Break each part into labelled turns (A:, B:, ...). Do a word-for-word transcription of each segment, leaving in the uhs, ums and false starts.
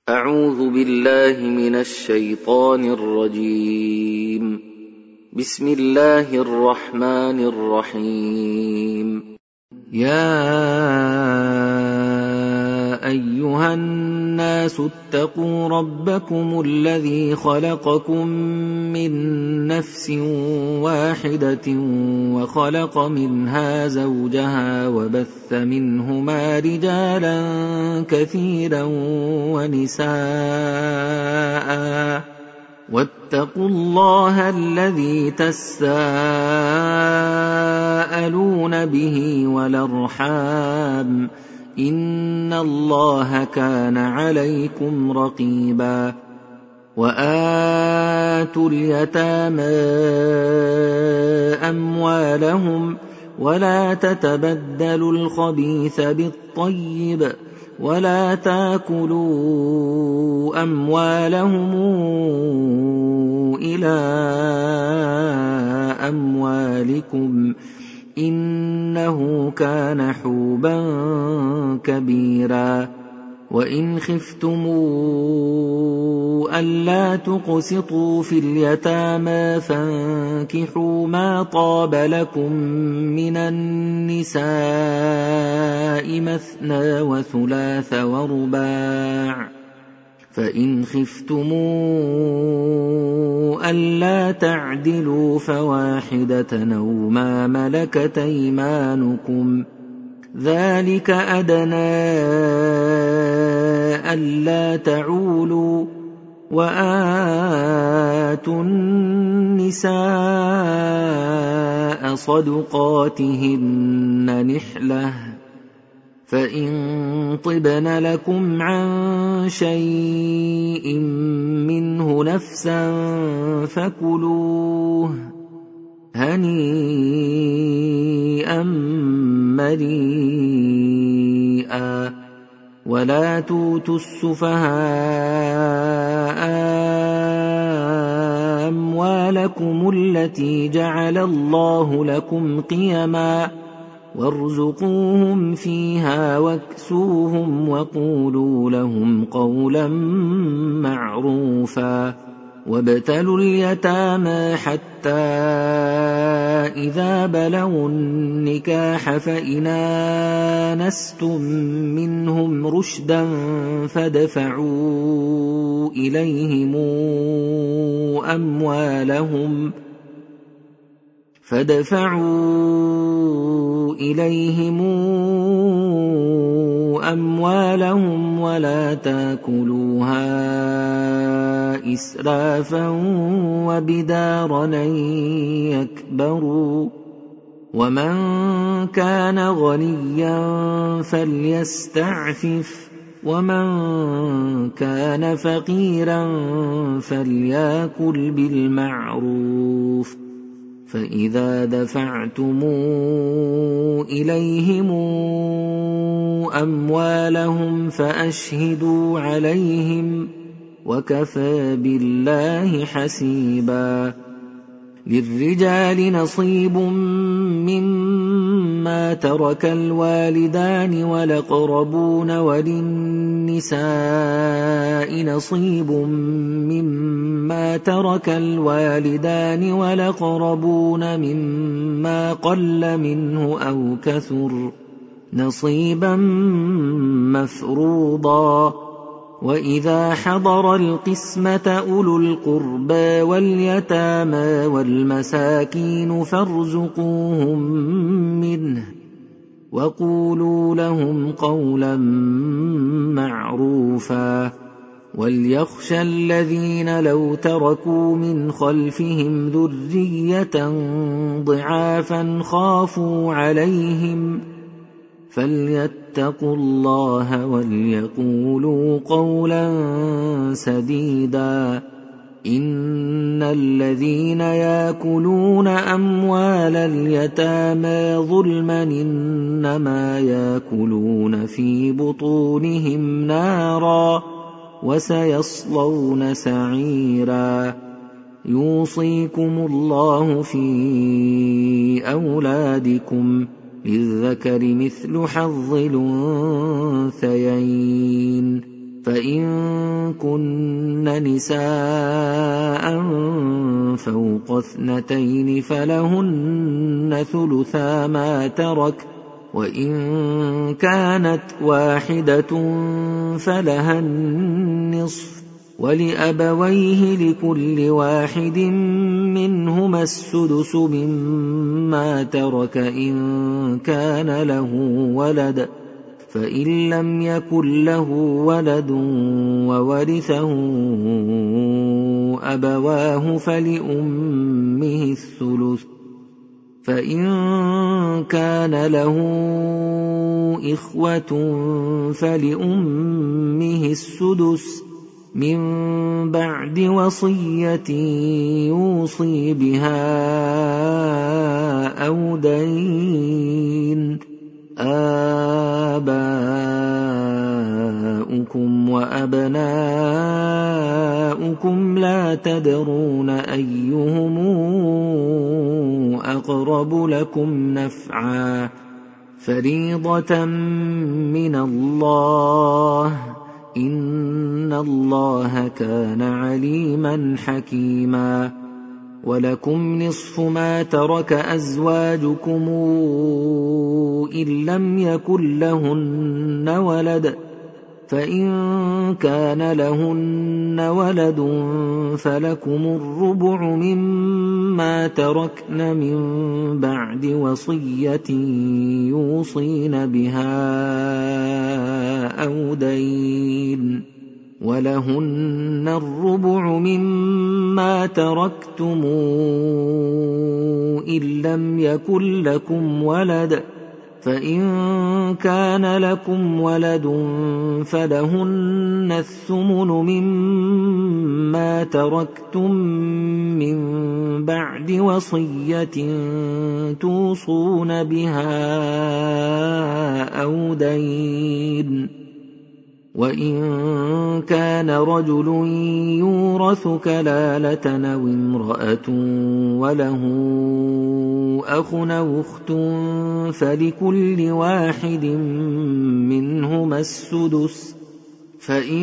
A: أعوذ بالله من الشيطان الرجيم. بسم الله الرحمن الرحيم.
B: يا أيها الناس اتقوا ربكم الذي خلقكم من نفس واحدة وخلق منها زوجها وبث منهما رجالا كثيرا ونساء واتقوا الله الذي تساءلون به والأرحام إن الله كان عليكم رقيبا. وآتوا اليتامى أموالهم ولا تتبدلوا الخبيث بالطيب ولا تاكلوا أموالهم إلى أموالكم إنه كان حوبا كبيرا. وإن خفتموا ألا تقسطوا في اليتامى فانكحوا ما طاب لكم من النساء مثنى وثلاث ورباع، فإن خفتموا ألا تعدلوا فواحدة أو ما ملكت أيمانكم ذلك أدنى ألا تعولوا. وآتوا النساء صدقاتهن نحلة فإن طبن لكم عن شيء منه نفسا فكلوه هنيئا مريئا. ولا توتوا السفهاء أموالكم التي جعل الله لكم قيما وارزقوهم فيها واكسوهم وقولوا لهم قولا معروفا. وابتلوا اليتامى حتى إذا بلغوا النكاح فإن آنستم منهم رشدا فادفعوا إليهم أموالهم فادفعوا إليهم أموالهم ولا تاكلوها إسرافا وبدارا أن يكبروا. ومن كان غنيا فليستعفف ومن كان فقيرا فليأكل بالمعروف. فإذا دفعتم إليهم أموالهم فأشهدوا عليهم وكفى بالله حسيبا. للرجال نصيب مما ترك الوالدان والأقربون وللنساء نصيب مما ترك الوالدان والأقربون مما قل منه أو كثر نصيبا مفروضا. وإذا حضر القسمة أولو القربى واليتامى والمساكين فارزقوهم منه وقولوا لهم قولا معروفا. وليخشى الذين لو تركوا من خلفهم ذرية ضعافا خافوا عليهم فليتقوا الله وليقولوا قولا سديدا. إن الذين يأكلون أموال اليتامى ظلما إنما يأكلون في بطونهم نارا وسيصلون سعيرا. يوصيكم الله في أولادكم للذكر مثل حظ الأنثيين فإن كن نساء فوق اثنتين فلهن ثلثا ما ترك، وإن كانت واحدة فلها النصف، ولأبويه لكل واحد منهما السدس مما ترك إن كان له ولد، فإن لم يكن له ولد وورثه أبواه فلأمه الثلث، فإن كان له إخوة فلأمه السدس من بعد وصية يوصي بها أو دين. آباؤكم وأبناؤكم لا تدرون أيهم أقرب لكم نفعا، فريضة من الله، إن الله كان عليما حكيما. ولكم نصف ما ترك أزواجكم إن لم يكن لهن ولد، فإن كان لهن ولد فلكم الربع مما تركن من بعد وصية يوصين بها أو دين، ولهن الربع مما تركتم إن لم يكن لكم ولد، فإن كان لكم ولد فلهن الثمن مما تركتم من بعد وصية توصون بها أو دين. وإن كان رجل يورث كلالة أو امرأة وله أخ أو أخت فلكل واحد منهما السدس، فإن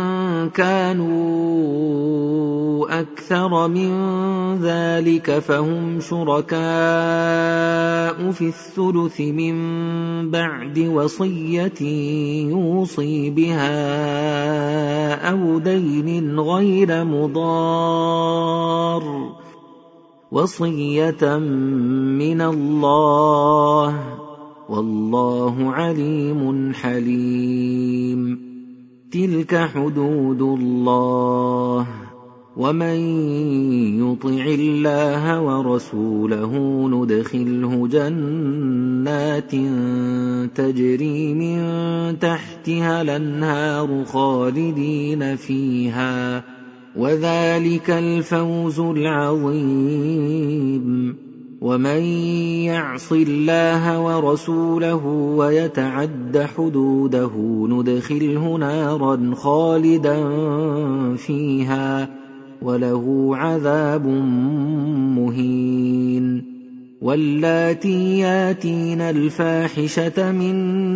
B: كانوا أكثر من ذلك فهم شركاء في الثلث من بعد وصية يوصي بها أو دين غير مضار، وصية من الله، والله عليم حليم. تلك حدود الله، ومن يطع الله ورسوله ندخله جنات تجري من تحتها الأنهار خالدين فيها، وذلك الفوز العظيم. ومن يعص الله ورسوله ويتعد حدوده ندخله نارا خالدا فيها وله عذاب مهين. واللاتي ياتين الفاحشة من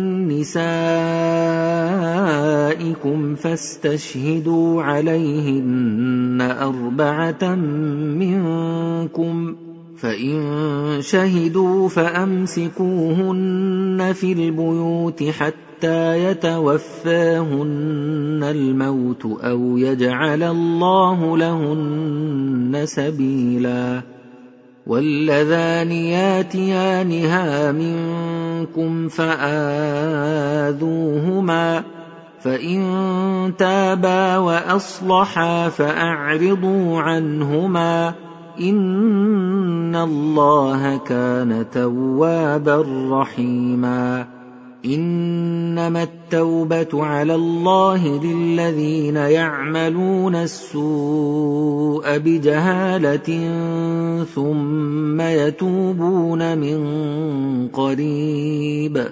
B: نسائكم فاستشهدوا عليهن أربعة منكم، فإن شهدوا فأمسكوهن في البيوت حتى يتوفاهن الموت أو يجعل الله لهن سبيلا. واللذان ياتيانها منكم فآذوهما، فإن تابا وأصلحا فأعرضوا عنهما، إن الله كان توابا رحيما. إنما التوبة على الله للذين يعملون السوء بجهالة ثم يتوبون من قريب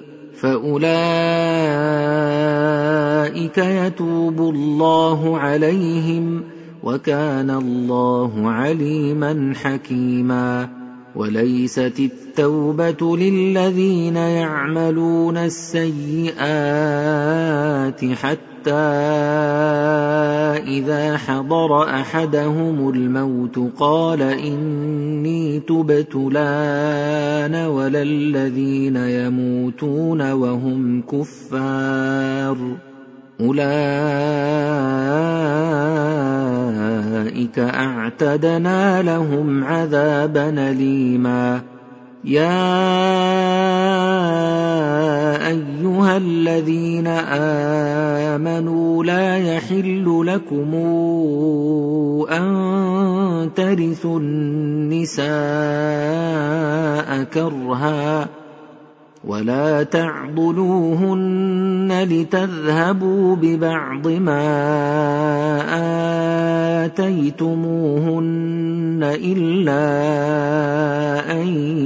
B: فأولئك يتوب الله عليهم، وكان الله عليما حكيما. وليست التوبة للذين يعملون السيئات حتى حتى إذا حضر أحدهم الموت قال إني تبت الآن ولا الذين يموتون وهم كفار أولئك أعتدنا لهم عذابا أليما. يا أيها الذين آمنوا لا يحل لكم أن ترثوا النساء كرها ولا تعضلوهن لتذهبوا ببعض ما آتيتموهن إلا أن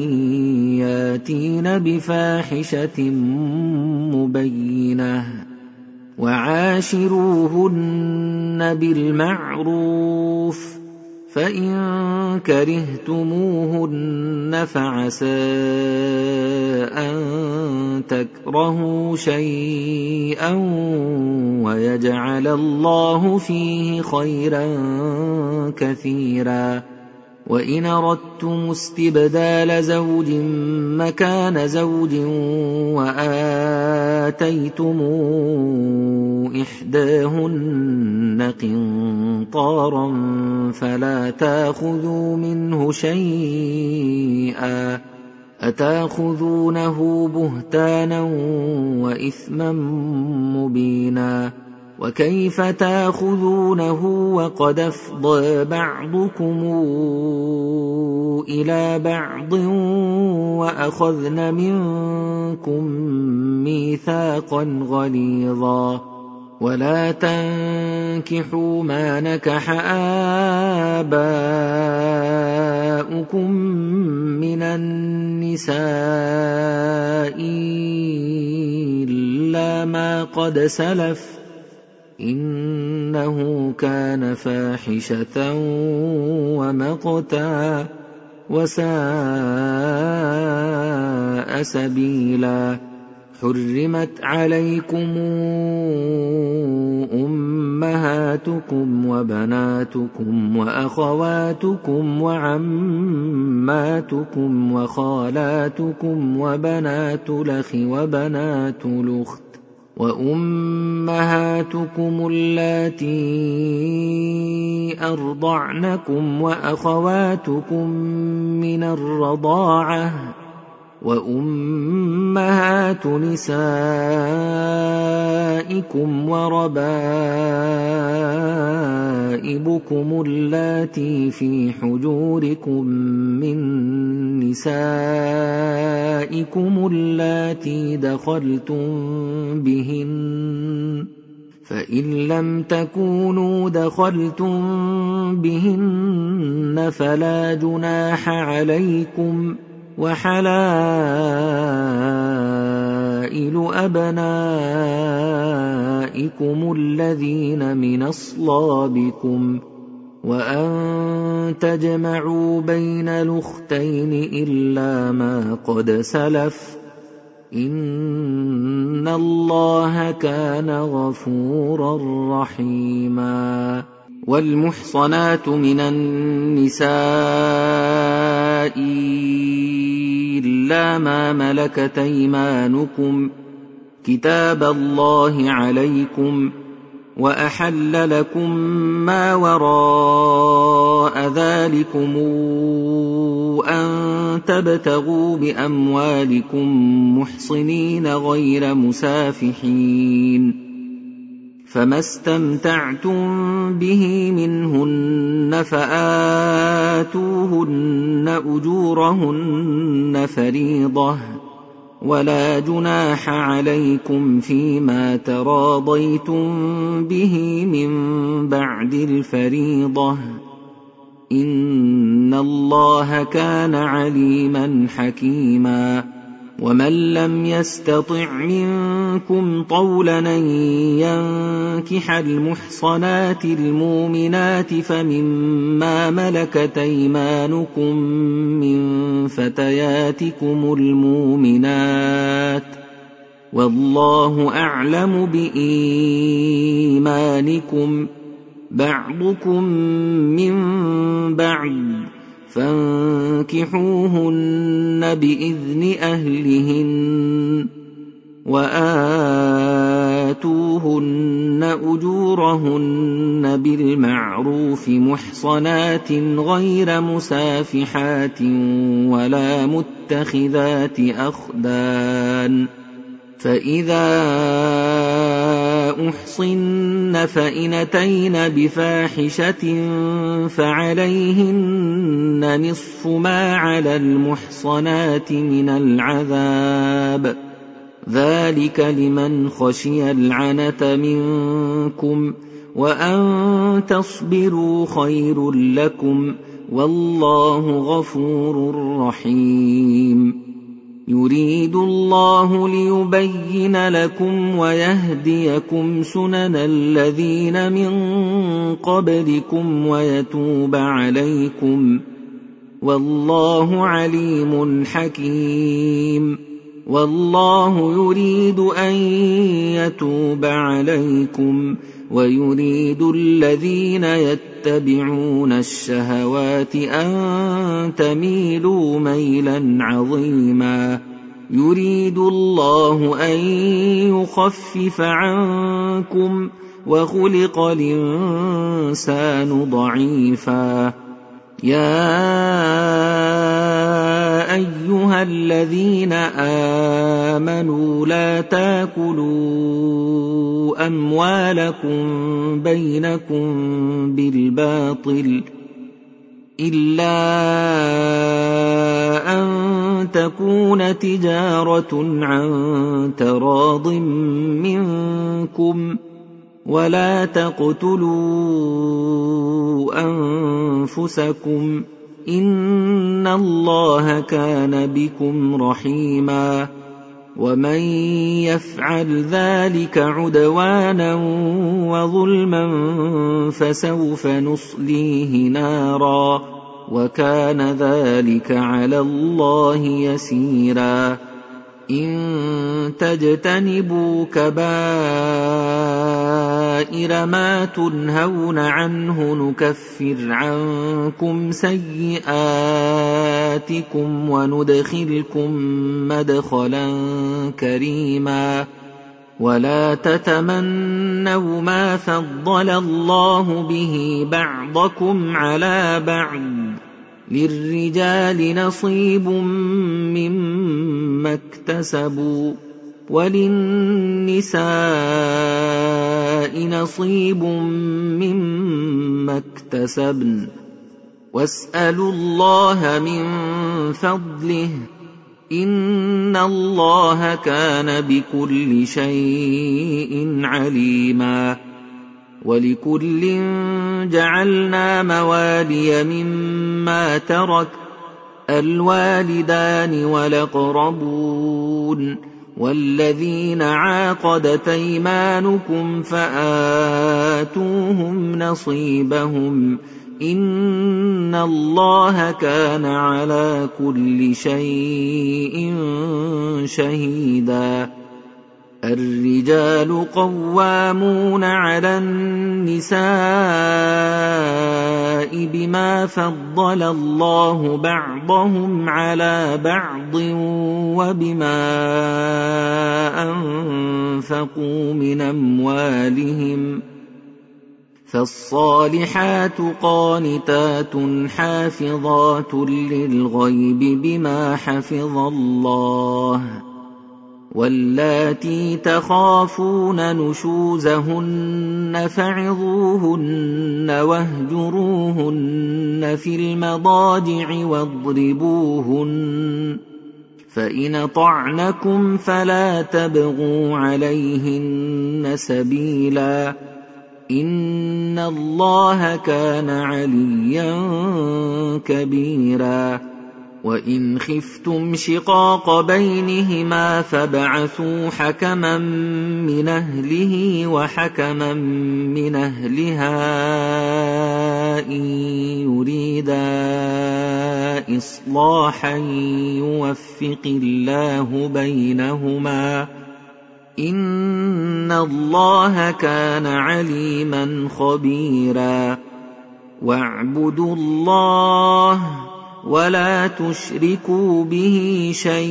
B: ياتين بفاحشة مبينة وعاشروهن بالمعروف فإن كرهتموهن فعسى أن تكرهوا شيئا ويجعل الله فيه خيرا كثيرا. وإن أردتم استبدال زوج مكان زوج وآتيتم إحداهن قنطارا فلا تأخذوا منه شيئا أتأخذونه بهتانا وإثما مبينا. وكيف تأخذونه وقد أفضى بعضكم إلى بعض وأخذن منكم ميثاقا غليظا. ولا تنكحوا ما نكح آباؤكم من النساء إلا ما قد سلف إنه كان فاحشة ومقتا وساء سبيلا. حرمت عليكم أمهاتكم وبناتكم وأخواتكم وعماتكم وخالاتكم وبنات الأخ وبنات الأخت وأمهاتكم اللاتي أرضعنكم وأخواتكم من الرضاعة وأمهات نسائكم وربائبكم اللاتي في حجوركم من نسائكم اللاتي دخلتم بهن فإن لم تكونوا دخلتم بهن فلا جناح عليكم وحلائل أبنائكم الذين من أصلابكم وأن تجمعوا بين الأختين إلا ما قد سلف إن الله كان غفورا رحيما. والمحصنات من النساء إلا ما ملكت أيمانكم كتاب الله عليكم وأحل لكم ما وراء ذلكم أن تبتغوا بأموالكم محصنين غير مسافحين فما استمتعتم به منهن فآتوهن أجورهن فريضة ولا جناح عليكم فيما تراضيتم به من بعد الفريضة إن الله كان عليما حكيما. ومن لم يستطع منكم طولا أن ينكح المحصنات المؤمنات فمما ملكت أيمانكم من فتياتكم المؤمنات والله أعلم بإيمانكم بعضكم من بعض فانكحوهن بإذن أهلهن وآتوهن أجورهن بالمعروف محصنات غير مسافحات ولا متخذات أخدان فإذا أحصن فإن أتين بفاحشة فعليهن نصف ما على المحصنات من العذاب ذلك لمن خشي العنة منكم وأن تصبروا خير لكم والله غفور رحيم يريد الله ليبين لكم ويهديكم سنن الذين من قبلكم ويتوب عليكم والله عليم حكيم والله يريد أن يتوب عليكم ويريد الذين يتبعون الشهوات أن تميلوا ميلا عظيما يريد الله أن يخفف عنكم وخلق الإنسان ضعيفا يا أيها الذين آمنوا لا تاكلوا أموالكم بينكم بالباطل إلا أن تكون تجارة عن تراض منكم ولا تقتلوا أنفسكم إن الله كان بكم رحيما ومن يفعل ذلك عدوانا وظلما فسوف نصليه نارا وكان ذلك على الله يسيرا إن تجتنبوا كبائر ما تنهون عنه نكفر عنكم سيئاتكم وندخلكم مدخلا كريما ولا تتمنوا ما فضل الله به بعضكم على بعض للرجال نصيب مما اكتسبوا وللنساء نصيب مما اكتسبن واسألوا الله من فضله إن الله كان بكل شيء عليما ولكل جعلنا موالي مما ترك الوالدان والأقربون والذين عاقدت أيمانكم فآتوهم نصيبهم إن الله كان على كل شيء شهيدا الرجال قوامون على النساء بما فضل الله بعضهم على بعض وبما أنفقوا من أموالهم فالصالحات قانتات حافظات للغيب بما حفظ الله واللاتي تخافون نشوزهن فعظوهن واهجروهن في المضاجع واضربوهن فإن طعنكم فلا تبغوا عليهن سبيلا إن الله كان عليا كبيرا وإن خفتم شقاق بينهما فابعثوا حكما من أهله وحكما من أهلها إن يريدا إصلاحا يوفق الله بينهما إن الله كان عليما خبيرا واعبدوا الله ولا تشركوا به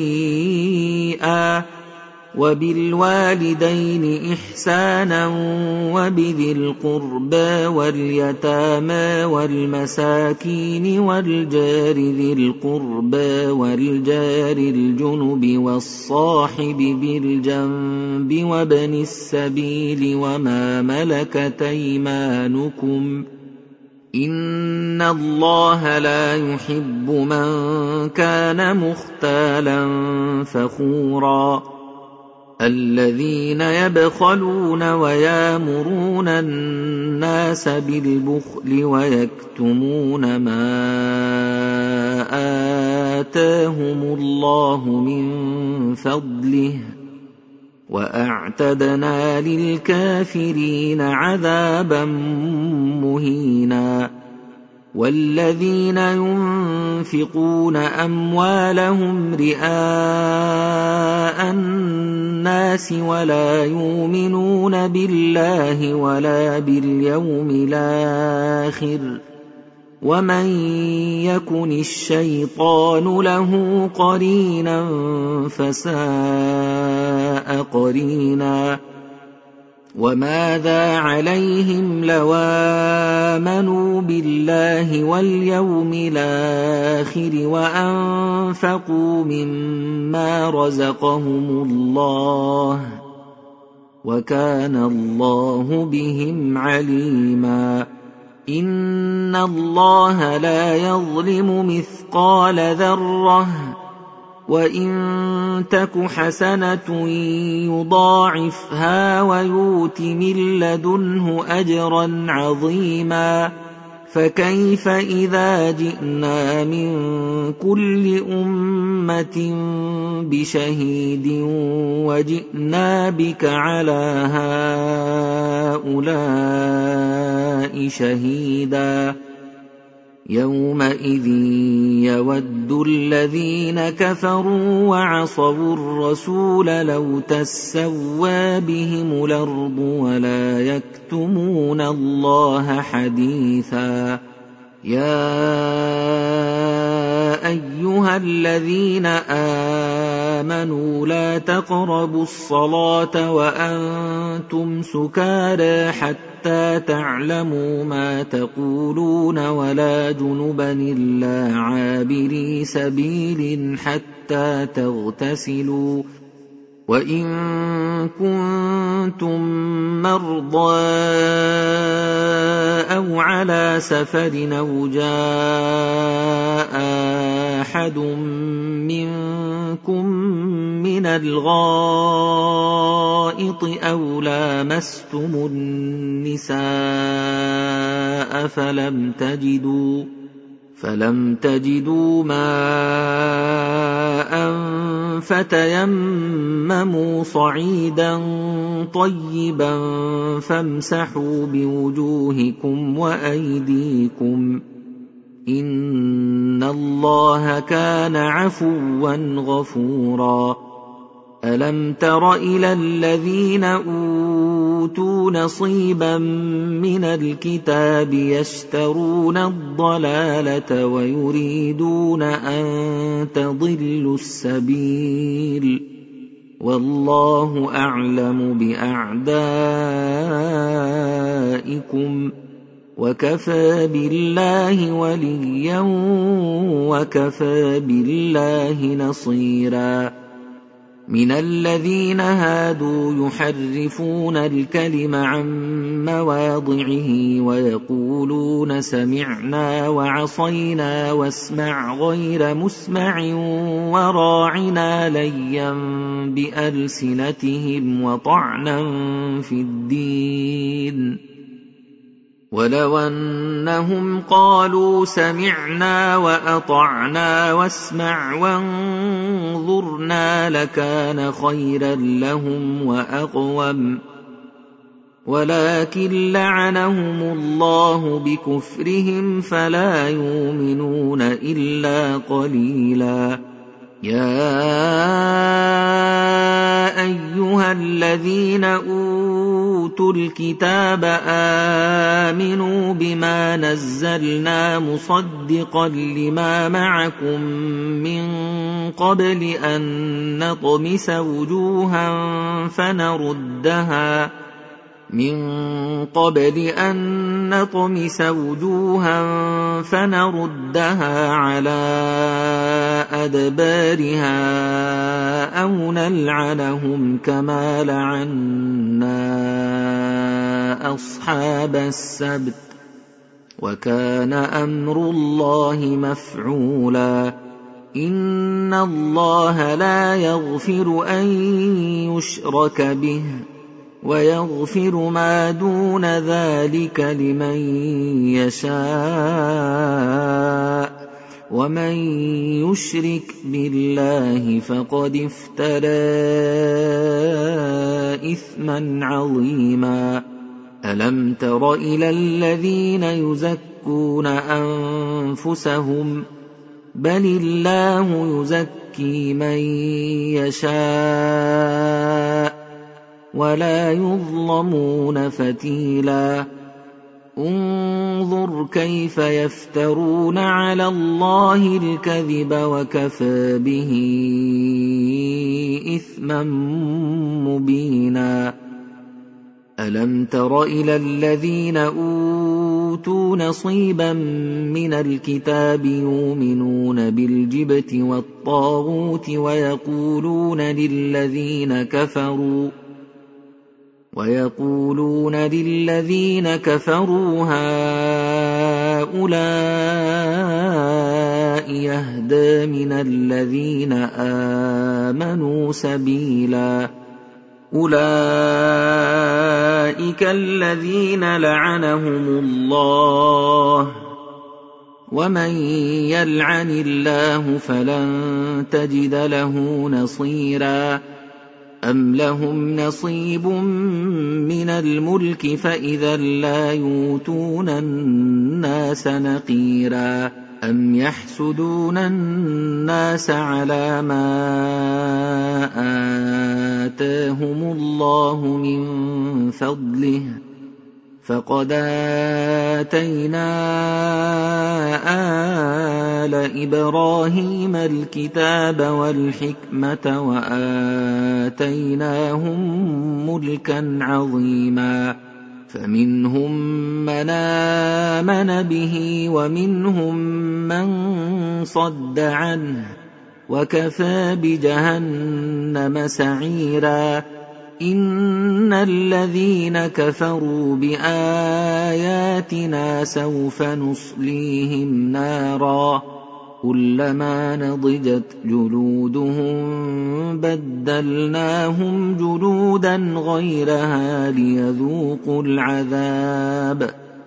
B: شيئا وبالوالدين إحسانا وبذي القربى واليتامى والمساكين والجار ذي القربى والجار الجنب والصاحب بالجنب وابن السبيل وما ملكت أيمانكم إن الله لا يحب من كان مختالا فخورا الذين يبخلون ويامرون الناس بالبخل ويكتمون ما آتاهم الله من فضله وأعتدنا للكافرين عذابا مهينا والذين ينفقون أموالهم رئاء الناس ولا يؤمنون بالله ولا باليوم الآخر ومن يكن الشيطان له قرينا فساء قرينا وماذا عليهم لو آمنوا بالله واليوم الآخر وأنفقوا مما رزقهم الله وكان الله بهم عليما إن الله لا يظلم مثقال ذرة وإن تك حسنة يضاعفها ويؤت من لدنه أجرا عظيما فكيف إذا جئنا من كل أمة بشهيد وجئنا بك على هؤلاء شهيدا يومئذ يود الذين كفروا وعصوا الرسول لو تسوى بهم الأرض ولا يكتمون الله حديثا يا أيها الذين آمنوا لا تقربوا الصلاة وأنتم سكارى حتى تعلموا ما تقولون ولا جنبا إلا عابري سبيل حتى تغتسلوا وإن كنتم مرضى أو على سفر أو جاء أحد منكم من الغائط أو لامستم النساء فلم تجدوا فلم تجدوا ماء فتيمموا صعيدا طيبا فامسحوا بوجوهكم وأيديكم إن الله كان عفوا غفورا ألم تر إلى الذين أوتوا نصيبا من الكتاب يشترون الضلالة ويريدون أن تضلوا السبيل والله أعلم بأعدائكم وكفى بالله وليا وكفى بالله نصيرا من الذين هادوا يحرفون الكلم عن مواضعه ويقولون سمعنا وعصينا واسمع غير مسمع وراعنا ليا بألسنتهم وطعنا في الدين ولو أنهم قالوا سمعنا وأطعنا واسمع وانظرنا لكان خيرا لهم وأقوم ولكن لعنهم الله بكفرهم فلا يؤمنون إلا قليلا يا أيها الذين أوتوا الكتاب آمنوا بما نزلنا مصدقا لما معكم من قبل أن نطمس وجوها فنردها من قبل أن نطمس وجوها فنردها على أدبارها أو نلعنهم كما لعنا أصحاب السبت وكان أمر الله مفعولا إن الله لا يغفر أن يشرك به ويغفر ما دون ذلك لمن يشاء ومن يشرك بالله فقد افترى إثما عظيما ألم تر إلى الذين يزكون أنفسهم بل الله يزكي من يشاء ولا يظلمون فتيلا انظر كيف يفترون على الله الكذب وكفى به إثما مبينا ألم تر إلى الذين أوتوا نصيبا من الكتاب يؤمنون بالجبت والطاغوت ويقولون للذين كفروا ويقولون للذين كفروا هؤلاء يهدى من الذين آمنوا سبيلا أولئك الذين لعنهم الله ومن يلعن الله فلن تجد له نصيرا أم لهم نصيب من الملك فإذا لا يؤتون الناس نقيرا أم يحسدون الناس على ما آتاهم الله من فضله فقد آتينا آل إبراهيم الكتاب والحكمة وآتيناهم ملكا عظيما فمنهم من آمن به ومنهم من صد عنه وكفى بجهنم سعيرا إن الذين كفروا بآياتنا سوف نصليهم نارا كلما نضجت جلودهم بدلناهم جلودا غيرها ليذوقوا العذاب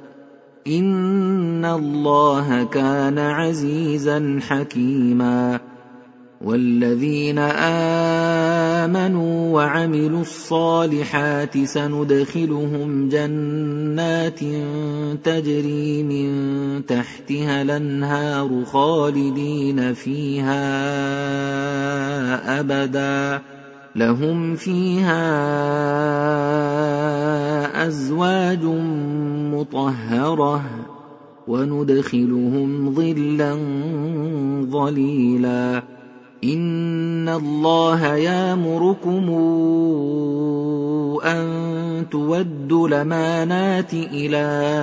B: إن الله كان عزيزا حكيما والذين آمنوا وعملوا الصالحات سندخلهم جنات تجري من تحتها الأنهار خالدين فيها أبدا لهم فيها أزواج مطهرة وندخلهم ظلا ظليلا إن الله يأمركم أن تودوا الأمانات إلى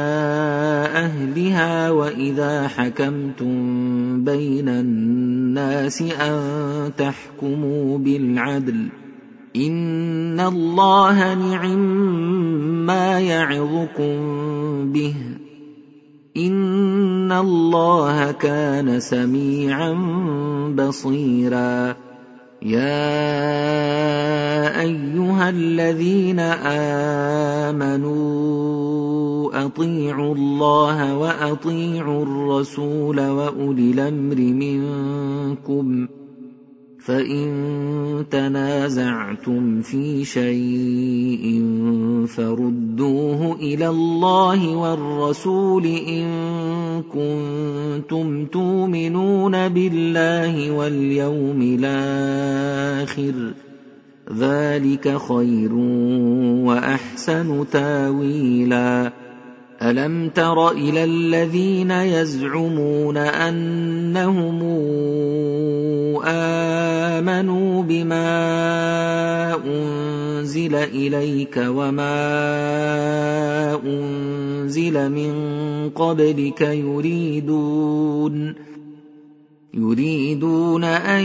B: أهلها وإذا حكمتم بين الناس أن تحكموا بالعدل إن الله نعما يعظكم به إن الله كان سميعا بصيرا يا أيها الذين آمنوا أطيعوا الله وأطيعوا الرسول وأولي الأمر منكم فإن تنازعتم في شيء فردوه إلى الله والرسول إن كنتم تؤمنون بالله واليوم الآخر، ذلك خير وأحسن تاويلا. ألم تر إلى الذين يزعمون أنهم آمنوا بما أنزل إليك وما أنزل من قبلك يريدون يريدون أن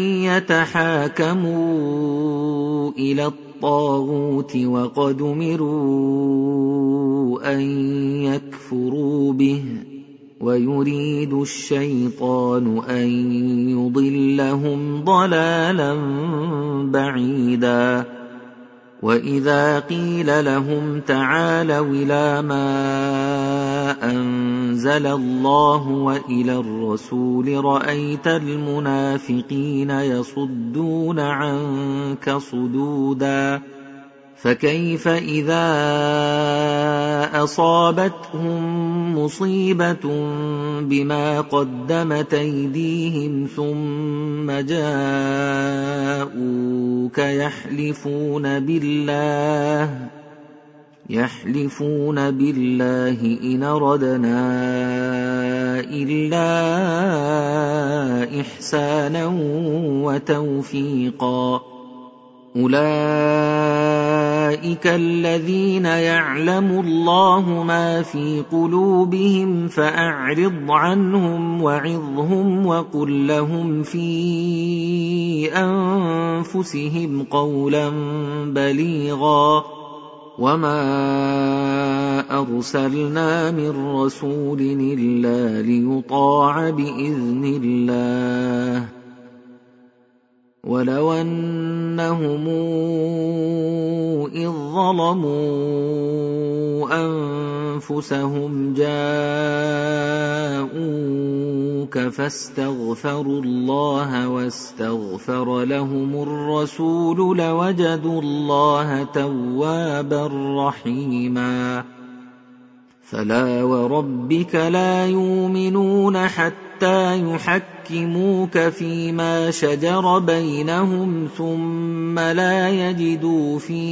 B: يتحاكموا إلى الطاغوت وقد أمروا أن يكفروا به ويريد الشيطان أن يضلهم ضلالا بعيدا. وإذا قيل لهم تعالوا إلى ما أنزل الله وإلى الرسول رأيت المنافقين يصدون عنك صدودا. فكيف إذا أصابتهم مصيبة بما قدمت أيديهم ثم جاءوك يحلفون بالله يحلفون بالله إن أردنا إلا إحسانا وتوفيقا. أولئك الذين يعلم الله ما في قلوبهم فأعرض عنهم وعظهم وقل لهم في أنفسهم قولا بليغا. وما أرسلنا من رسول إلا ليطاع بإذن الله ولو أنهم إذ ظلموا أنفسهم جاءوك فاستغفروا الله واستغفر لهم الرسول لوجدوا الله توابا رحيما. فلا وربك لا يؤمنون حتى يحكموك فيما شجر بينهم ثم لا يجدوا في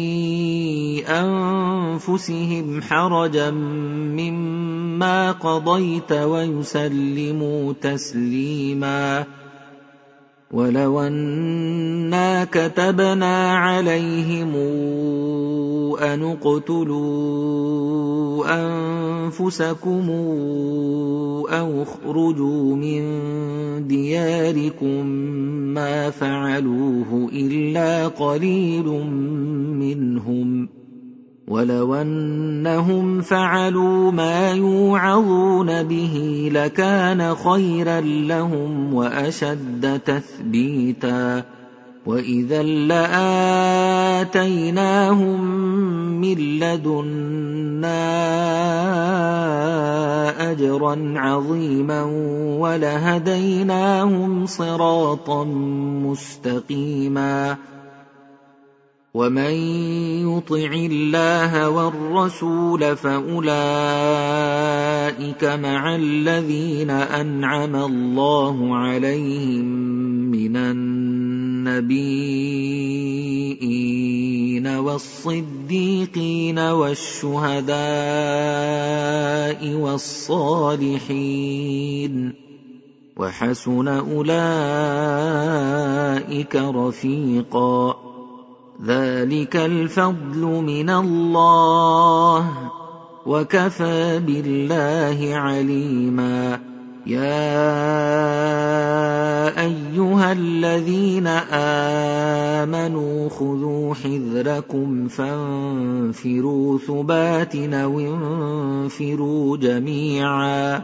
B: أنفسهم حرجا مما قضيت ويسلموا تسليما. ولو أنا كتبنا عليهم أن اقتلوا أنفسكم أو اخرجوا من دياركم ما فعلوه إلا قليل منهم ولو أنهم فعلوا ما يوعظون به لكان خيرا لهم وأشد تثبيتا. وإذا لآتيناهم من لدنا أجرا عظيما ولهديناهم صراطا مستقيما. ومن يطع الله والرسول فأولئك مع الذين أنعم الله عليهم من النبيين والصديقين والشهداء والصالحين وحسن أولئك رفيقا. ذلك الفضل من الله وكفى بالله عليما. يا أيها الذين آمنوا خذوا حذركم فانفروا ثبات أو انفروا جميعا.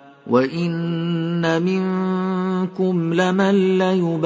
B: وإن منكم لمن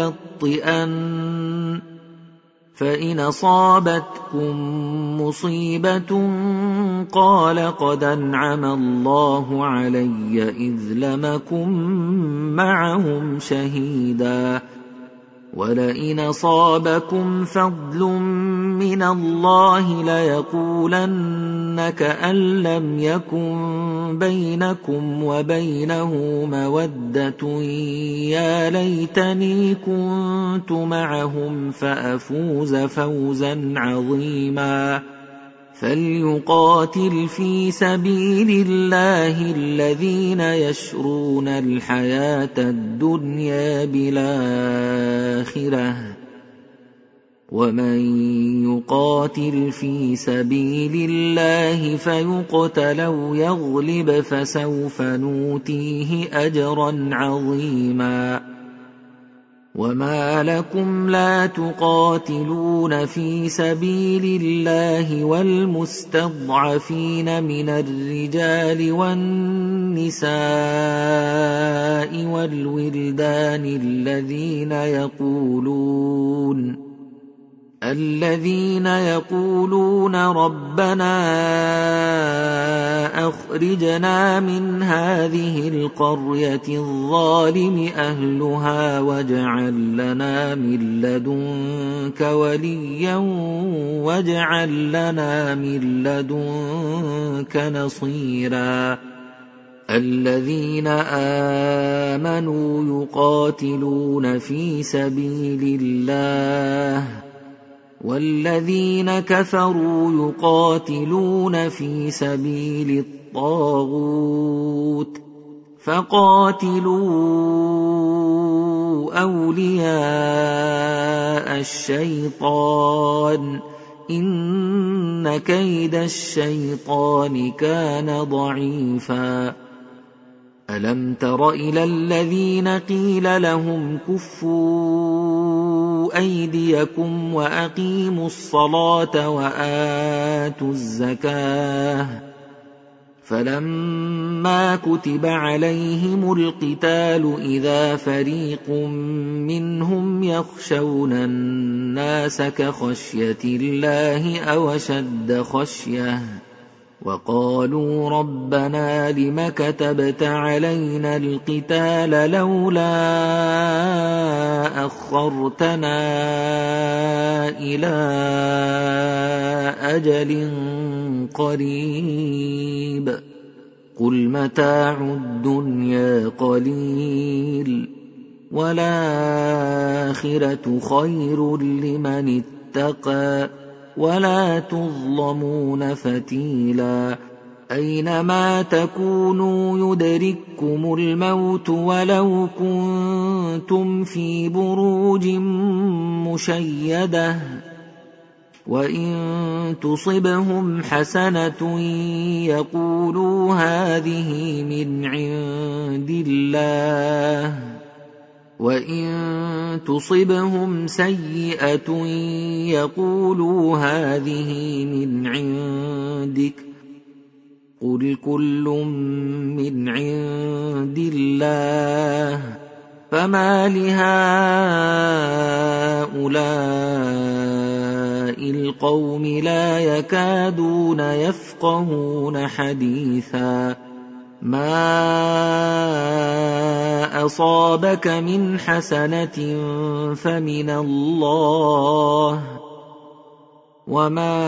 B: ليبطئن فإن أصابتكم مصيبة قال قد أنعم الله علي إذ لم أكن معهم شهيدا. ولئن أصابكم فضل من الله ليقولن كأن لم يكن بينكم وبينه مودة يا ليتني كنت معهم فأفوز فوزا عظيما فليقاتل في سبيل الله الذين يشرون الحياة الدنيا بالآخرة ومن يقاتل في سبيل الله فيقتل أو يغلب فسوف نؤتيه أجرا عظيما وما لكم لا تقاتلون في سبيل الله والمستضعفين من الرجال والنساء والولدان الذين يقولون الذين يقولون ربنا أخرجنا من هذه القرية الظالم أهلها واجعل لنا من لدنك وليا واجعل لنا من لدنك نصيرا الذين آمنوا يقاتلون في سبيل الله والذين كفروا يقاتلون في سبيل الطاغوت فقاتلوا أولياء الشيطان إن كيد الشيطان كان ضعيفا ألم تر إلى الذين قيل لهم كفوا أيديكم وأقيموا الصلاة وآتوا الزكاة فلما كتب عليهم القتال إذا فريق منهم يخشون الناس كخشية الله أو أشد خشية وقالوا ربنا لم كتبت علينا القتال لولا أخرتنا إلى أجل قريب قل متاع الدنيا قليل والآخرة خير لمن اتقى ولا تظلمون فتيلا أينما تكونوا يدرككم الموت ولو كنتم في بروج مشيدة وإن تصبهم حسنة يقولوا هذه من عند الله وإن تصبهم سيئة يقولوا هذه من عندك قل كل من عند الله فما لهؤلاء القوم لا يكادون يفقهون حديثا ما أصابك من حسنة فمن الله وما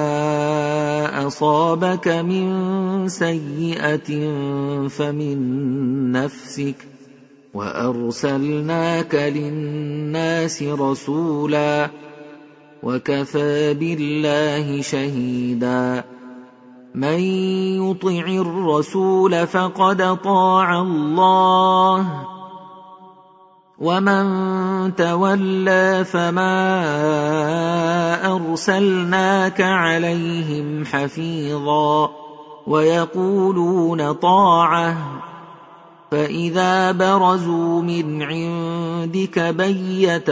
B: أصابك من سيئة فمن نفسك وأرسلناك للناس رسولا وكفى بالله شهيدا من يطع الرسول فقد طاع الله ومن تولى فما أرسلناك عليهم حفيظا ويقولون طاعة فإذا برزوا من عندك بيت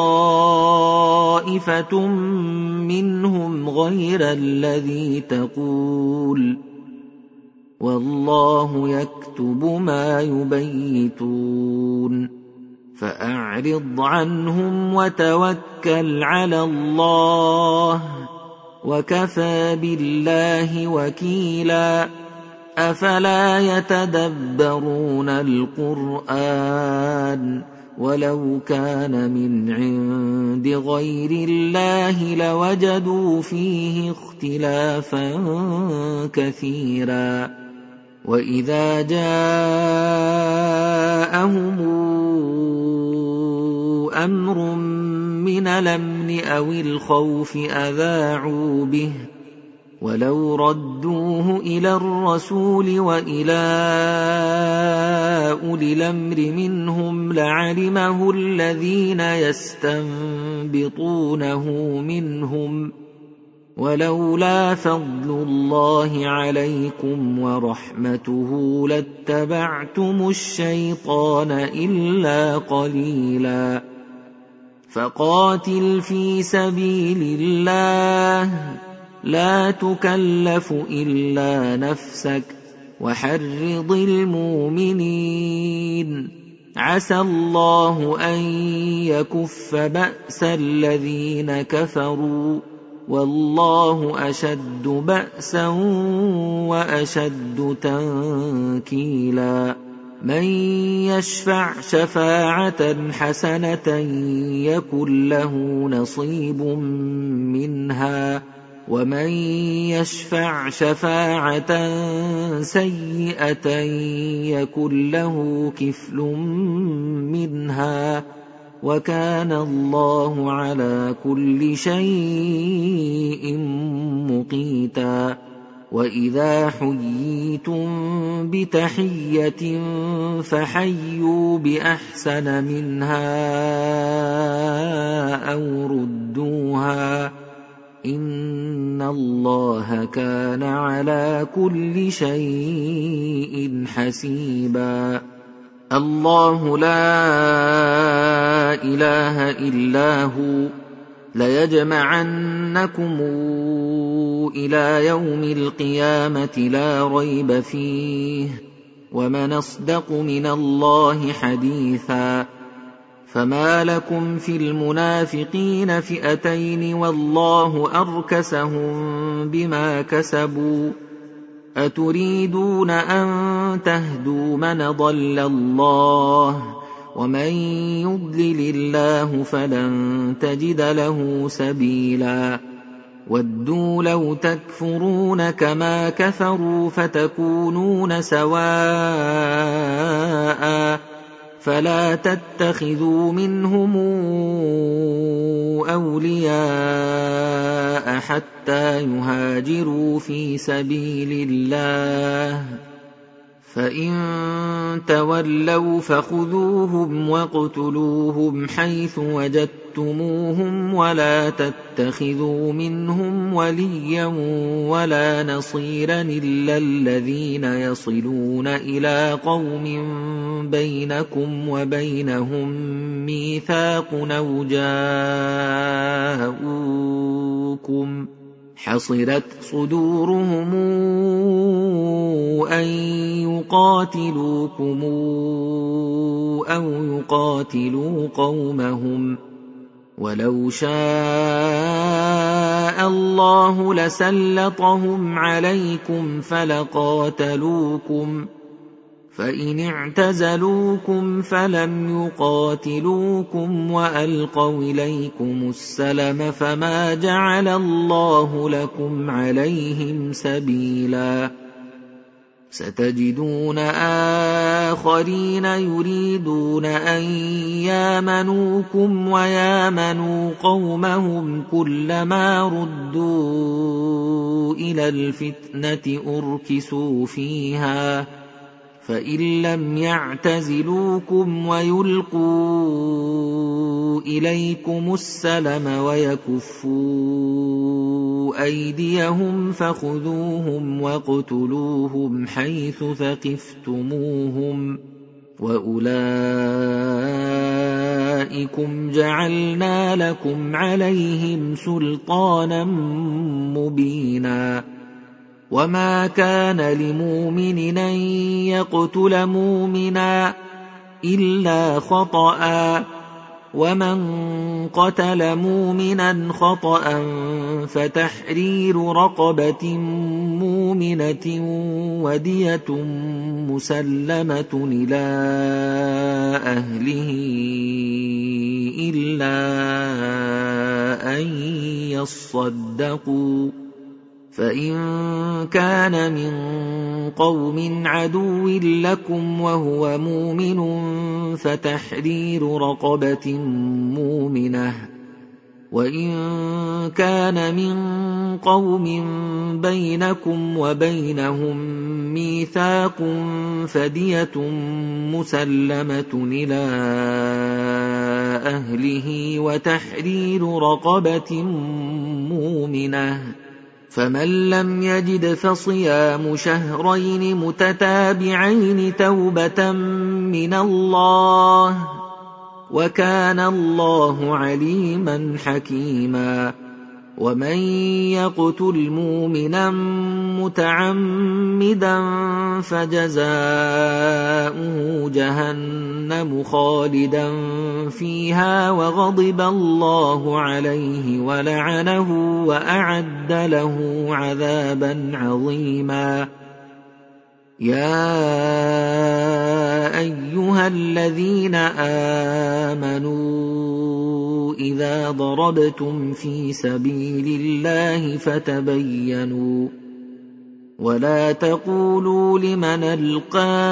B: طائفة منهم غير الذي تقول والله يكتب ما يبيتون فأعرض عنهم وتوكل على الله وكفى بالله وكيلا أفلا يتدبرون القرآن ولو كان من عند غير الله لوجدوا فيه اختلافا كثيرا وإذا جاءهم أمر من الأمن أو الخوف أذاعوا به ولو ردوه إلى الرسول وإلى أولي الأمر منهم لعلمه الذين يستنبطونه منهم ولولا فضل الله عليكم ورحمته لاتبعتم الشيطان إلا قليلا فقاتل في سبيل الله لا تكلف إلا نفسك وحرض المؤمنين عسى الله أن يكف بأس الذين كفروا والله أشد بأسا وأشد تنكيلا من يشفع شفاعة حسنة يكن له نصيب منها ومن يشفع شفاعة سيئة يكن له كفل منها وكان الله على كل شيء مقيتا وإذا حييتم بتحية فحيوا بأحسن منها أو ردوها إن الله كان على كل شيء حسيبا الله لا إله إلا هو ليجمعنكم إلى يوم القيامة لا ريب فيه ومن أصدق من الله حديثا فما لكم في المنافقين فئتين والله أركسهم بما كسبوا أتريدون أن تهدوا من ضل الله ومن يضلل الله فلن تجد له سبيلا ودوا لو تكفرون كما كفروا فتكونون سواء فلا تتخذوا منهم أولياء حتى يهاجروا في سبيل الله فإن تولوا فخذوهم واقتلوهم حيث وجدتموهم ولا تتخذوا منهم وليا ولا نصيرا إلا الذين يصلون إلى قوم بينكم وبينهم ميثاق أو جاءوكم حصرت صدورهم أن يقاتلوكم أو يقاتلوا قومهم ولو شاء الله لسلطهم عليكم فلقاتلوكم فإن اعتزلوكم فلم يقاتلوكم وألقوا إليكم السلم فما جعل الله لكم عليهم سبيلا ستجدون آخرين يريدون أن يامنوكم ويامنوا قومهم كلما ردوا إلى الفتنة أركسوا فيها فإن لم يعتزلوكم ويلقوا إليكم السلم ويكفوا أيديهم فخذوهم واقتلوهم حيث ثقفتموهم وأولئكم جعلنا لكم عليهم سلطانا مبينا وما كان لمؤمن أن يقتل مؤمنا إلا خطأ ومن قتل مؤمنا خطأ فتحرير رقبة مؤمنة ودية مسلمة إلى أهله إلا أن يصدقوا، فإن كان من قوم عدو لكم وهو مؤمن فتحرير رقبة مؤمنة، وإن كان من قوم بينكم وبينهم ميثاق فدية مسلمة إلى أهله وتحرير رقبة مؤمنة، فمن لم يجد فصيام شهرين متتابعين توبة من الله، وكان الله عليما حكيما. ومن يقتل مؤمنا متعمدا فجزاؤه جهنم خالدا فيها وغضب الله عليه ولعنه وأعد له عذابا عظيما. يا أيها الذين آمنوا إذا ضربتم في سبيل الله فتبينوا ولا تقولوا لمن ألقى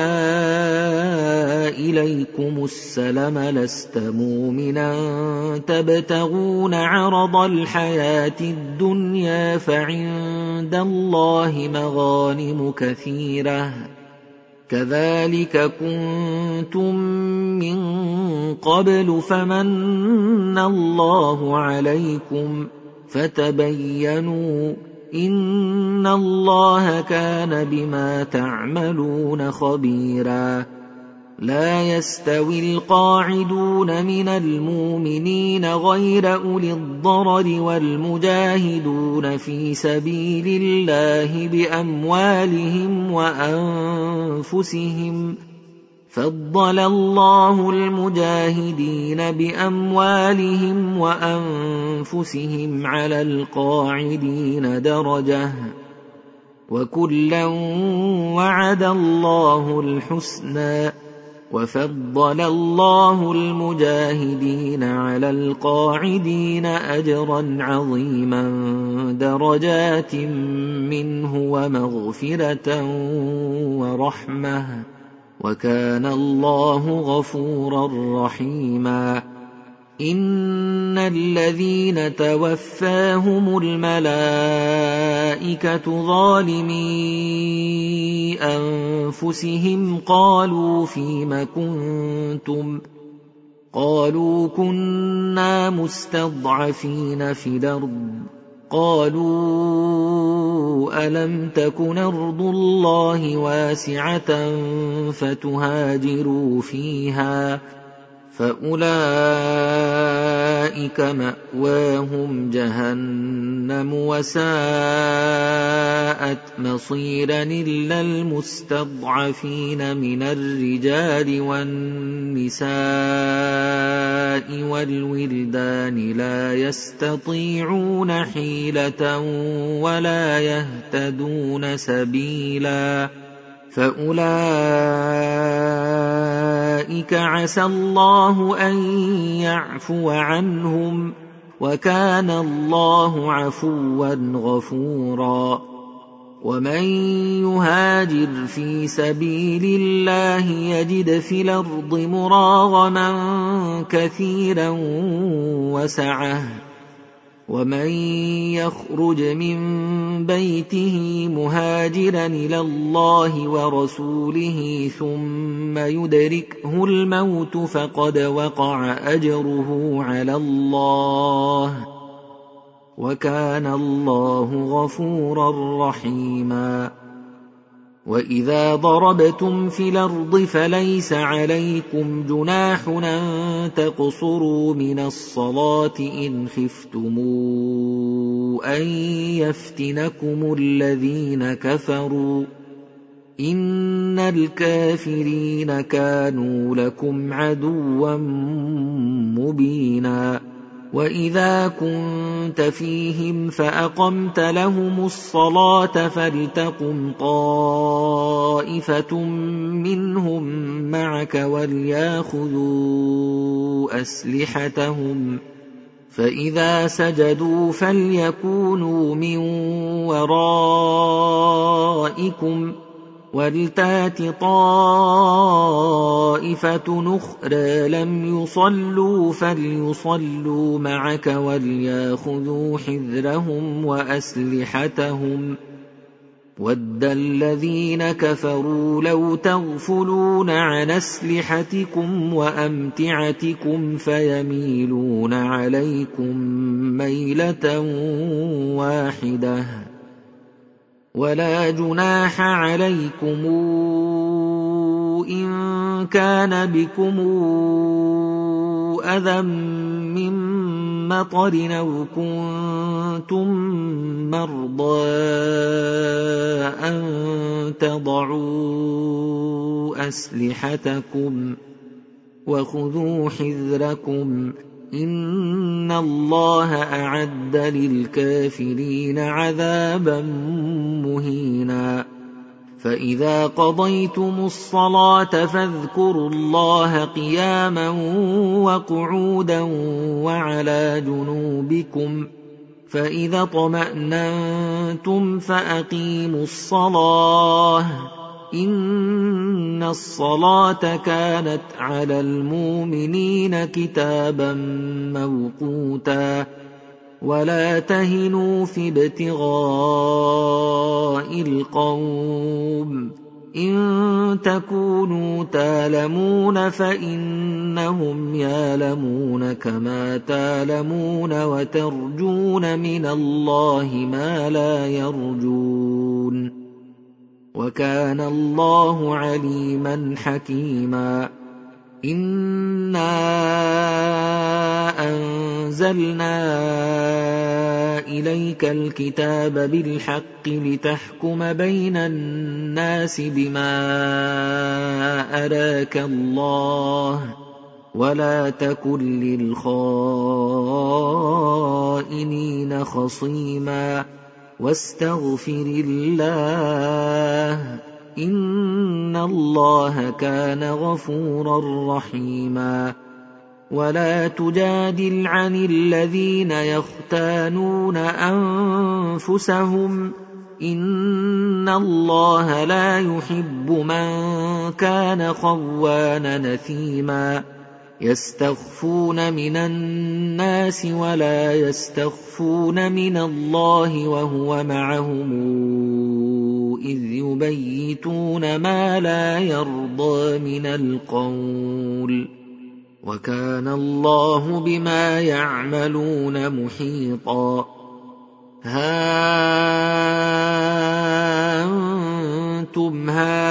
B: إليكم السلم لست مؤمنا تبتغون عرض الحياة الدنيا فعند الله مغانم كثيرة كذلك كنتم من قبل فمن الله عليكم فتبينوا إن الله كان بما تعملون خبيرا. لا يستوي القاعدون من المؤمنين غير أولي الضرر والمجاهدون في سبيل الله بأموالهم وأنفسهم، فضل الله المجاهدين بأموالهم وأنفسهم على القاعدين درجة، وكلا وعد الله الحسنى، وفضل الله المجاهدين على القاعدين أجرا عظيما درجات منه ومغفرة ورحمة، وكان الله غفورا رحيما. إن الذين توفاهم الملائكة ظالمي أنفسهم قالوا فيم كنتم قالوا كنا مستضعفين في الأرض قالوا ألم تكن أرض الله واسعة فتهاجروا فيها فأولئك مأواهم جهنم وساءت مصيرا إلا المستضعفين من الرجال والنساء والولدان لا يستطيعون حيلة ولا يهتدون سبيلا فأولئك عسى الله أن يعفو عنهم وكان الله عفوا غفورا. ومن يهاجر في سبيل الله يجد في الأرض مراغما كثيرا وسعة، ومن يخرج من بيته مهاجرا إلى الله ورسوله ثم يدركه الموت فقد وقع أجره على الله وكان الله غفورا رحيما. وإذا ضربتم في الأرض فليس عليكم جناح أن تقصروا من الصلاة إن خفتم أن يفتنكم الذين كفروا إن الكافرين كانوا لكم عدوا مبينا وإذا كنت فيهم فأقمت لهم الصلاة فلتقم طائفة منهم معك وليأخذوا أسلحتهم فإذا سجدوا فليكونوا من ورائكم ولتات طائفة أخرى لم يصلوا فليصلوا معك وليأخذوا حذرهم وأسلحتهم ود الذين كفروا لو تغفلون عن أسلحتكم وأمتعتكم فيميلون عليكم ميلة واحدة ولا جناح عليكم إن كان بكم أذى من مطر أو كنتم مرضى أن تضعوا أسلحتكم وخذوا حذركم إن الله أعد للكافرين عذابا مهينا فإذا قضيتم الصلاة فاذكروا الله قياما وقعودا وعلى جنوبكم فإذا اطمأننتم فأقيموا الصلاة إن الصلاة كانت على المؤمنين كتابا موقوتا ولا تهنوا في ابتغاء القوم إن تكونوا تالمون فإنهم يالمون كما تالمون وترجون من الله ما لا يرجون وكان الله عليما حكيما إنا أنزلنا إليك الكتاب بالحق لتحكم بين الناس بما أراك الله ولا تكن للخائنين خصيما واستغفر الله إن الله كان غفورا رحيما ولا تجادل عن الذين يختانون أنفسهم إن الله لا يحب من كان خوانا نثيما يستخفون من الناس ولا يستخفون من الله وهو معهم إذ يبيتون ما لا يرضى من القول وكان الله بما يعملون محيطا ها أنتم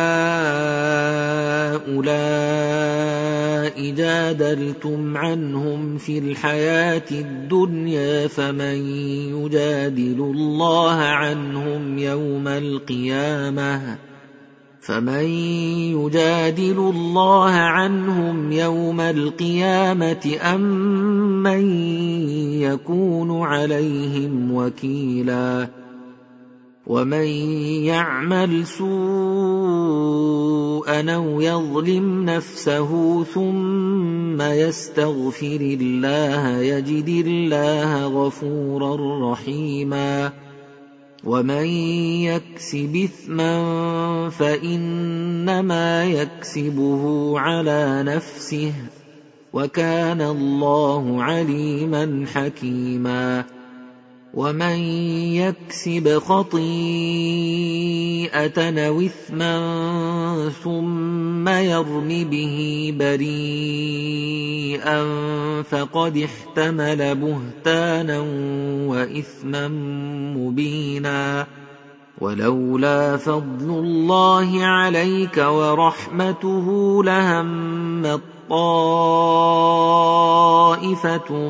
B: هؤلاء جادلتم عنهم في الحياة الدنيا فمن يجادل الله عنهم يوم القيامة فمن يجادل الله عنهم يوم القيامة أم من يكون عليهم وكيلا ومن يعمل سوءا أو يظلم نفسه ثم يستغفر الله يجد الله غفورا رحيما ومن يكسب إثما فإنما يكسبه على نفسه وكان الله عليما حكيما ومن يكسب خطيئة أو إثما ثم يرم به بريئا فقد احتمل بهتانا وإثما مبينا ولولا فضل الله عليك ورحمته لهم طائفة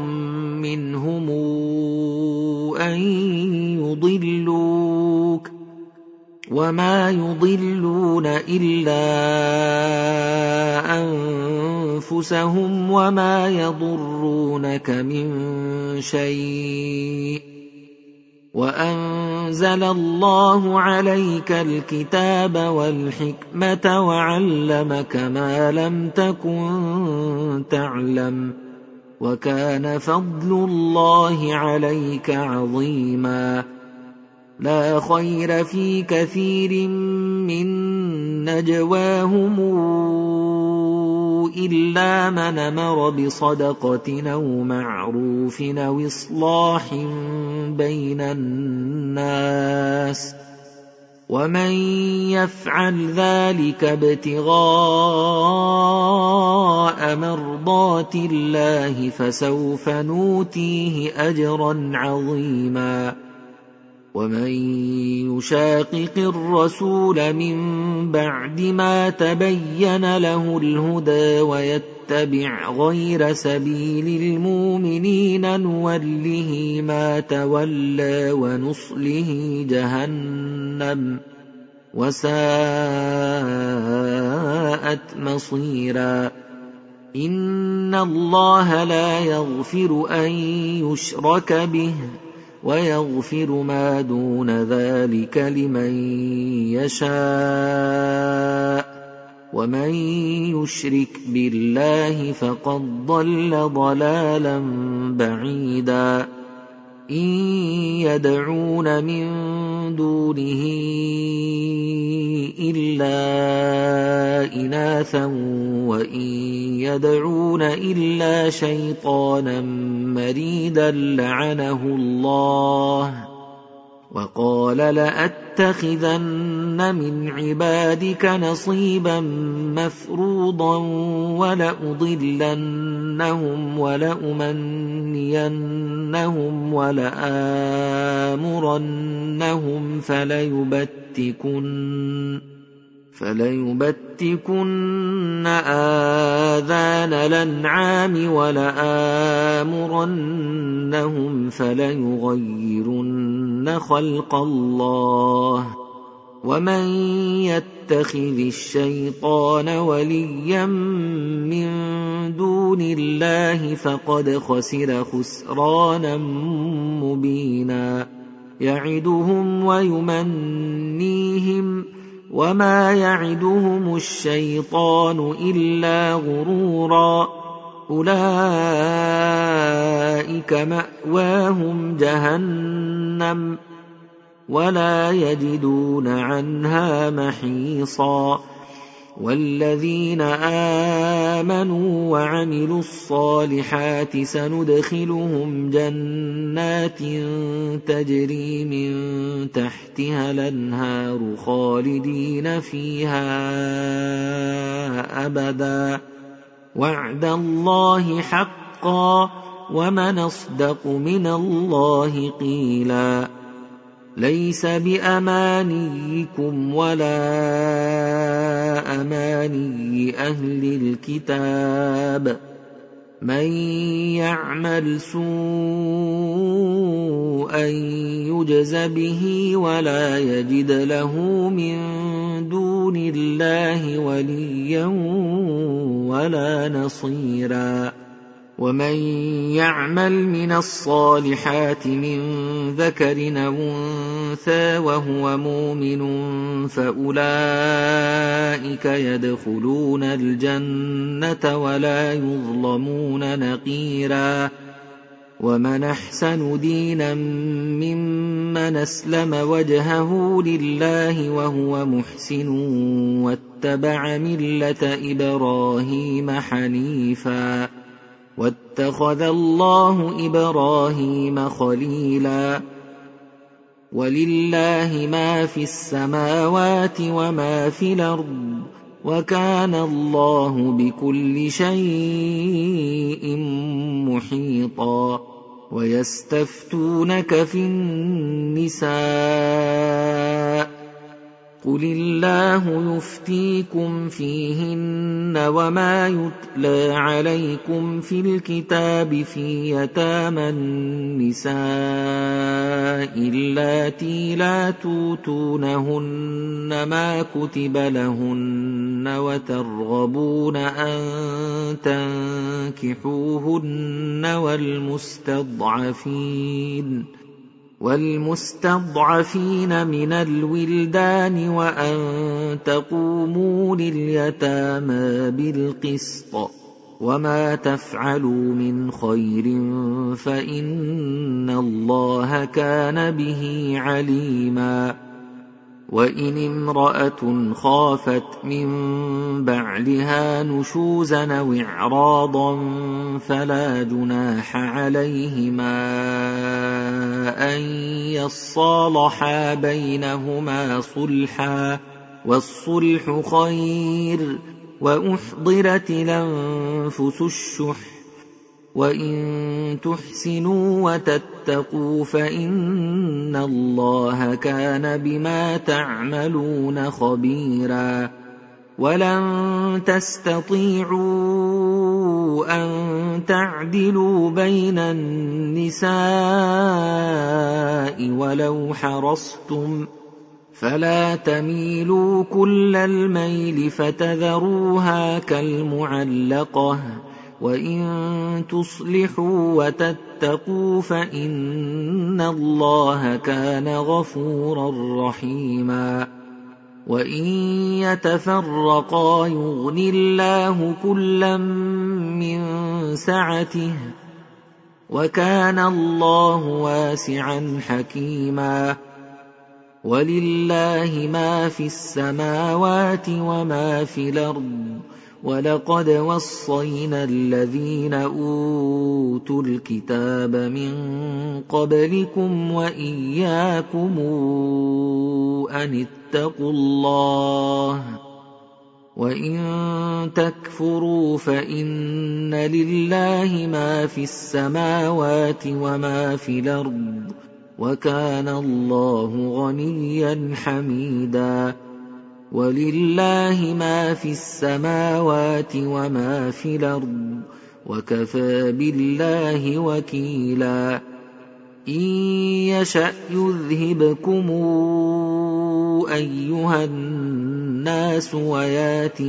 B: منهم أن يضلوك وما يضلون إلا أنفسهم وما يضرونك من شيء وأنزل الله عليك الكتاب والحكمة وعلمك ما لم تكن تعلم وكان فضل الله عليك عظيما لا خير في كثير من نجواهم إلا من أمر بصدقة أو معروف أو إصلاح بين الناس ومن يفعل ذلك ابتغاء مرضات الله فسوف نؤتيه أجرا عظيما ومن يشاقق الرسول من بعد ما تبين له الهدى ويتبع غير سبيل المؤمنين نوله ما تولى ونصله جهنم وساءت مصيرا إن الله لا يغفر أن يشرك به ويغفر ما دون ذلك لمن يشاء ومن يشرك بالله فقد ضل ضلالا بعيدا إن يدعون من دونه إلا إناثا وإن يدعون إلا شيطانا مريدا لعنه الله وقال لأتخذن من عبادك نصيبا مفروضا ولأضلنهم ولأمنينهم ولآمرنهم فليبتكن فليبتكن آذان الأنعام ولآمرنهم فليغيرن خلق الله ومن يتخذ الشيطان وليا من دون الله فقد خسر خسرانا مبينا يعدهم ويمنيهم وما يعدهم الشيطان إلا غرورا أولئك مأواهم جهنم ولا يجدون عنها محيصا والذين آمنوا وعملوا الصالحات سندخلهم جنات تجري من تحتها الأنهار خالدين فيها أبدا وعد الله حقا ومن أصدق من الله قيلا ليس بأمانيكم ولا أماني أهل الكتاب من يعمل سوءا يجز به ولا يجد له من دون الله وليا ولا نصيرا ومن يعمل من الصالحات من ذكر أو أنثى وهو مؤمن فأولئك يدخلون الجنة ولا يظلمون نقيرا ومن أحسن دينا ممن أسلم وجهه لله وهو محسن واتبع ملة إبراهيم حنيفا واتخذ الله إبراهيم خليلا ولله ما في السماوات وما في الأرض وكان الله بكل شيء محيطا ويستفتونك في النساء قل الله يفتيكم فيهن وما يتلى عليكم في الكتاب في يتامى النساء اللاتي لا توتونهن ما كتب لهن وترغبون أن تنكحوهن والمستضعفين والمستضعفين من الولدان وأن تقوموا لليتامى بالقسط وما تفعلوا من خير فإن الله كان به عليما وإن امرأة خافت من بعلها نشوزا أو إعراضا فلا جناح عليهما أن يصالحا بينهما صلحا والصلح خير وأحضرت الأنفس الشح وإن تحسنوا وتتقوا فإن الله كان بما تعملون خبيرا ولن تستطيعوا أن تعدلوا بين النساء ولو حرصتم فلا تميلوا كل الميل فتذروها كالمعلقة وإن تصلحوا وتتقوا فإن الله كان غفورا رحيما وإن يتفرقا يغن الله كلا من سعته وكان الله واسعا حكيما ولله ما في السماوات وما في الأرض ولقد وصينا الذين أوتوا الكتاب من قبلكم وإياكم أن اتقوا الله وإن تكفروا فإن لله ما في السماوات وما في الأرض وكان الله غنيا حميدا ولله ما في السماوات وما في الأرض وكفى بالله وكيلا إن يشأ يذهبكم أيها الناس ويات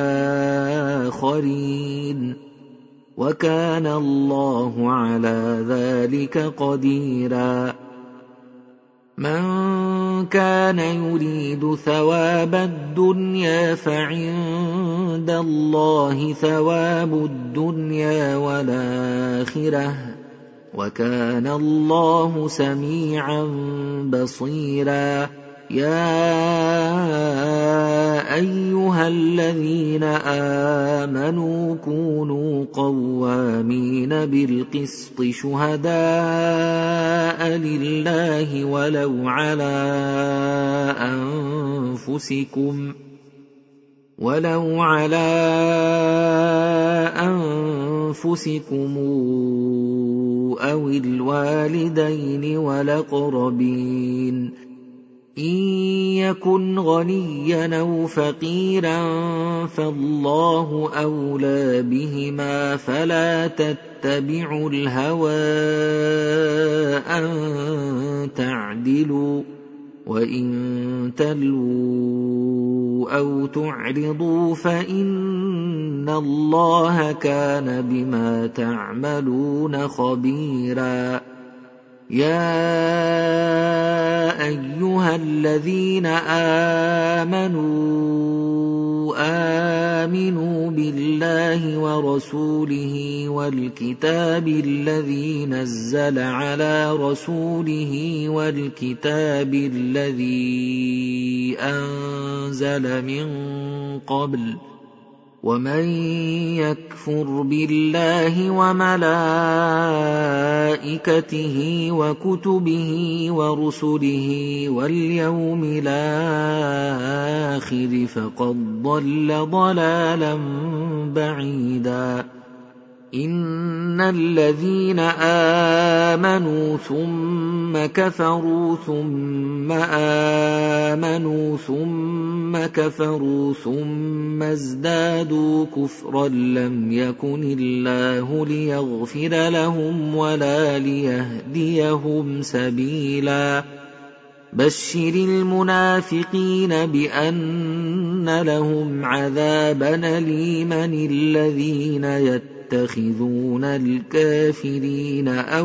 B: بآخرين وكان الله على ذلك قديرا من كان يريد ثواب الدنيا فعند الله ثواب الدنيا والآخرة وكان الله سميعا بصيرا يا أيها الذين آمنوا كونوا قوامين بالقسط شهداء لله ولو على أنفسكم ولو على أنفسكم أو الوالدين والأقربين إن يكن غنيا أو فقيرا فالله أولى بهما فلا تتبعوا الهوى أن تعدلوا وإن تلووا أو تعرضوا فإن الله كان بما تعملون خبيرا يا أيها الذين آمنوا آمنوا بالله ورسوله والكتاب الذي نزل على رسوله والكتاب الذي أنزل من قبل ومن يكفر بالله وملائكته وكتبه ورسله واليوم الآخر فقد ضل ضلالا بعيدا إن الذين آمنوا ثم كفروا ثم آمنوا ثم كفروا ثم ازدادوا كفرا لم يكن الله ليغفر لهم ولا ليهديهم سبيلا بشر المنافقين بأن لهم عذابا أليما الذين يتخذون الكافرين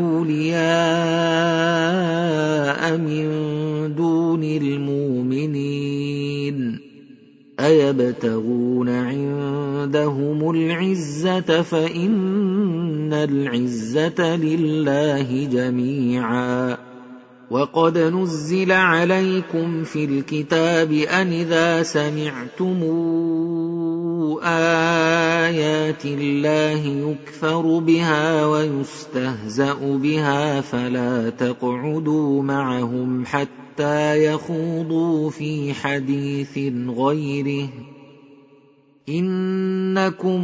B: أولياء من دون المؤمنين أيبتغون عندهم العزة فإن العزة لله جميعا وقد نزل عليكم في الكتاب أن إذا سمعتم آيات الله يكفر بها ويستهزأ بها فلا تقعدوا معهم حتى يخوضوا في حديث غيره إنكم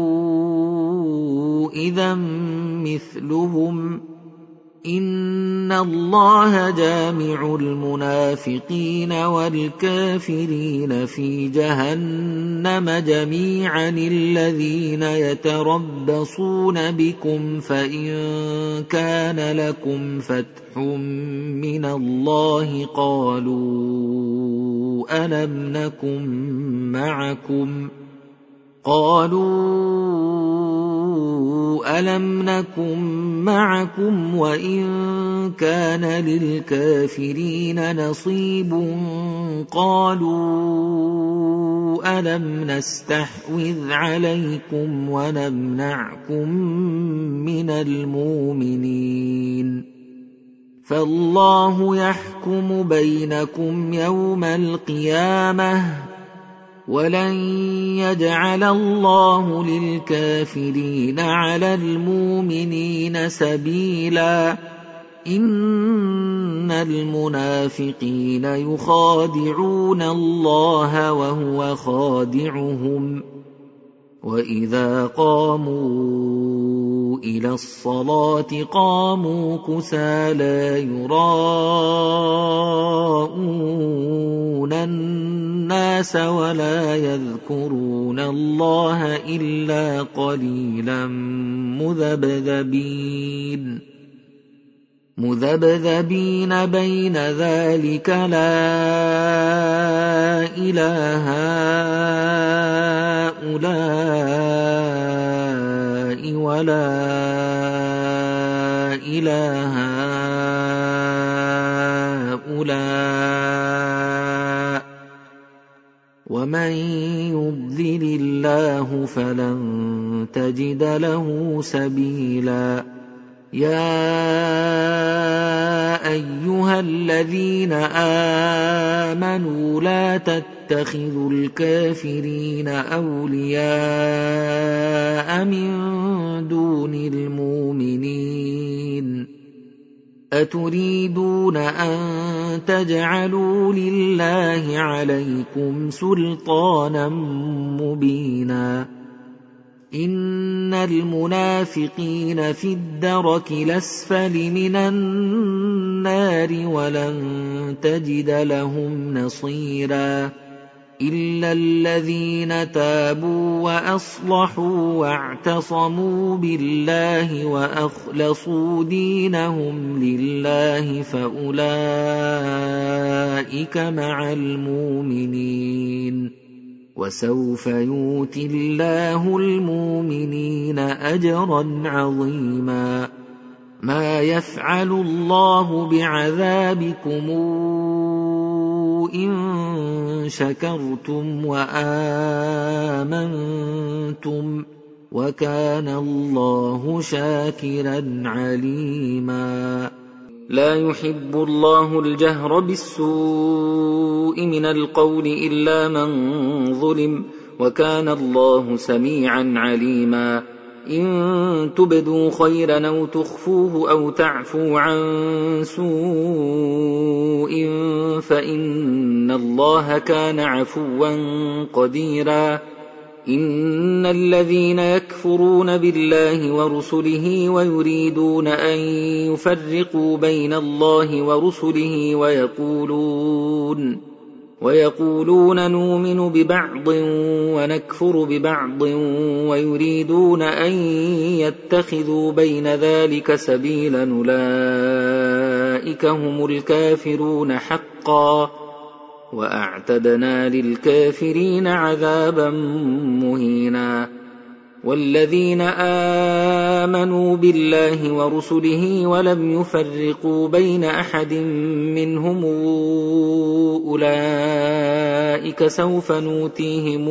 B: إذا مثلهم إن الله جامع المنافقين والكافرين في جهنم جميعا الذين يتربصون بكم فإن كان لكم فتح من الله قالوا ألم نكن معكم قالوا ألم نكن معكم وإن كان للكافرين نصيب قالوا ألم نستحوذ عليكم ونمنعكم من المؤمنين فالله يحكم بينكم يوم القيامة ولن يجعل الله للكافرين على المؤمنين سبيلا إن المنافقين يخادعون الله وهو خادعهم وإذا قاموا إلى الصلاة قاموا كسالى يراءون الناس ولا يذكرون الله إلا قليلا مذبذبين مذبذبين بين ذلك لا إله هؤلاء ولا إله هؤلاء ومن يضلل الله فلن تجد له سبيلا يا أيها الذين آمنوا لا تتخذوا الكافرين أولياء من دون المؤمنين أتريدون أن تجعلوا لله عليكم سلطانا مبينا إن المنافقين في الدرك الأسفل من النار ولن تجد لهم نصيرا إلا الذين تابوا وأصلحوا واعتصموا بالله وأخلصوا دينهم لله فأولئك مع المؤمنين وسوف يؤتي الله المؤمنين أجرا عظيما ما يفعل الله بعذابكم إن شكرتم وآمنتم وكان الله شاكرا عليما
A: لا يحب الله الجهر بالسوء من القول إلا من ظلم وكان الله سميعا عليما إن تبدوا خيرا أو تخفوه أو تعفوا عن سوء فإن الله كان عفوا قديرا إن الذين يكفرون بالله ورسله ويريدون أن يفرقوا بين الله ورسله ويقولون ويقولون نؤمن ببعض ونكفر ببعض ويريدون أن يتخذوا بين ذلك سبيلا أولئك هم الكافرون حقا وأعتدنا للكافرين عذابا مهينا والذين آمنوا بالله ورسله ولم يفرقوا بين أحد منهم أولئك سوف نؤتيهم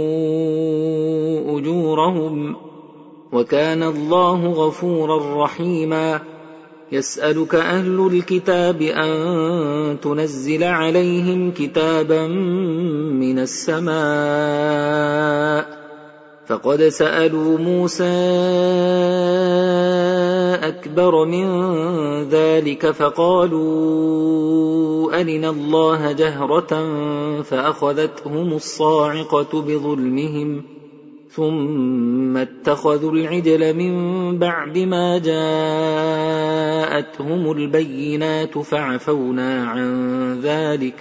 A: أجورهم وكان الله غفورا رحيما يسألك أهل الكتاب أن تنزل عليهم كتابا من السماء فقد سألوا موسى أكبر من ذلك فقالوا أرنا الله جهرة فأخذتهم الصاعقة بظلمهم ثم اتخذوا العجل من بعد ما جاءتهم البينات فعفونا عن ذلك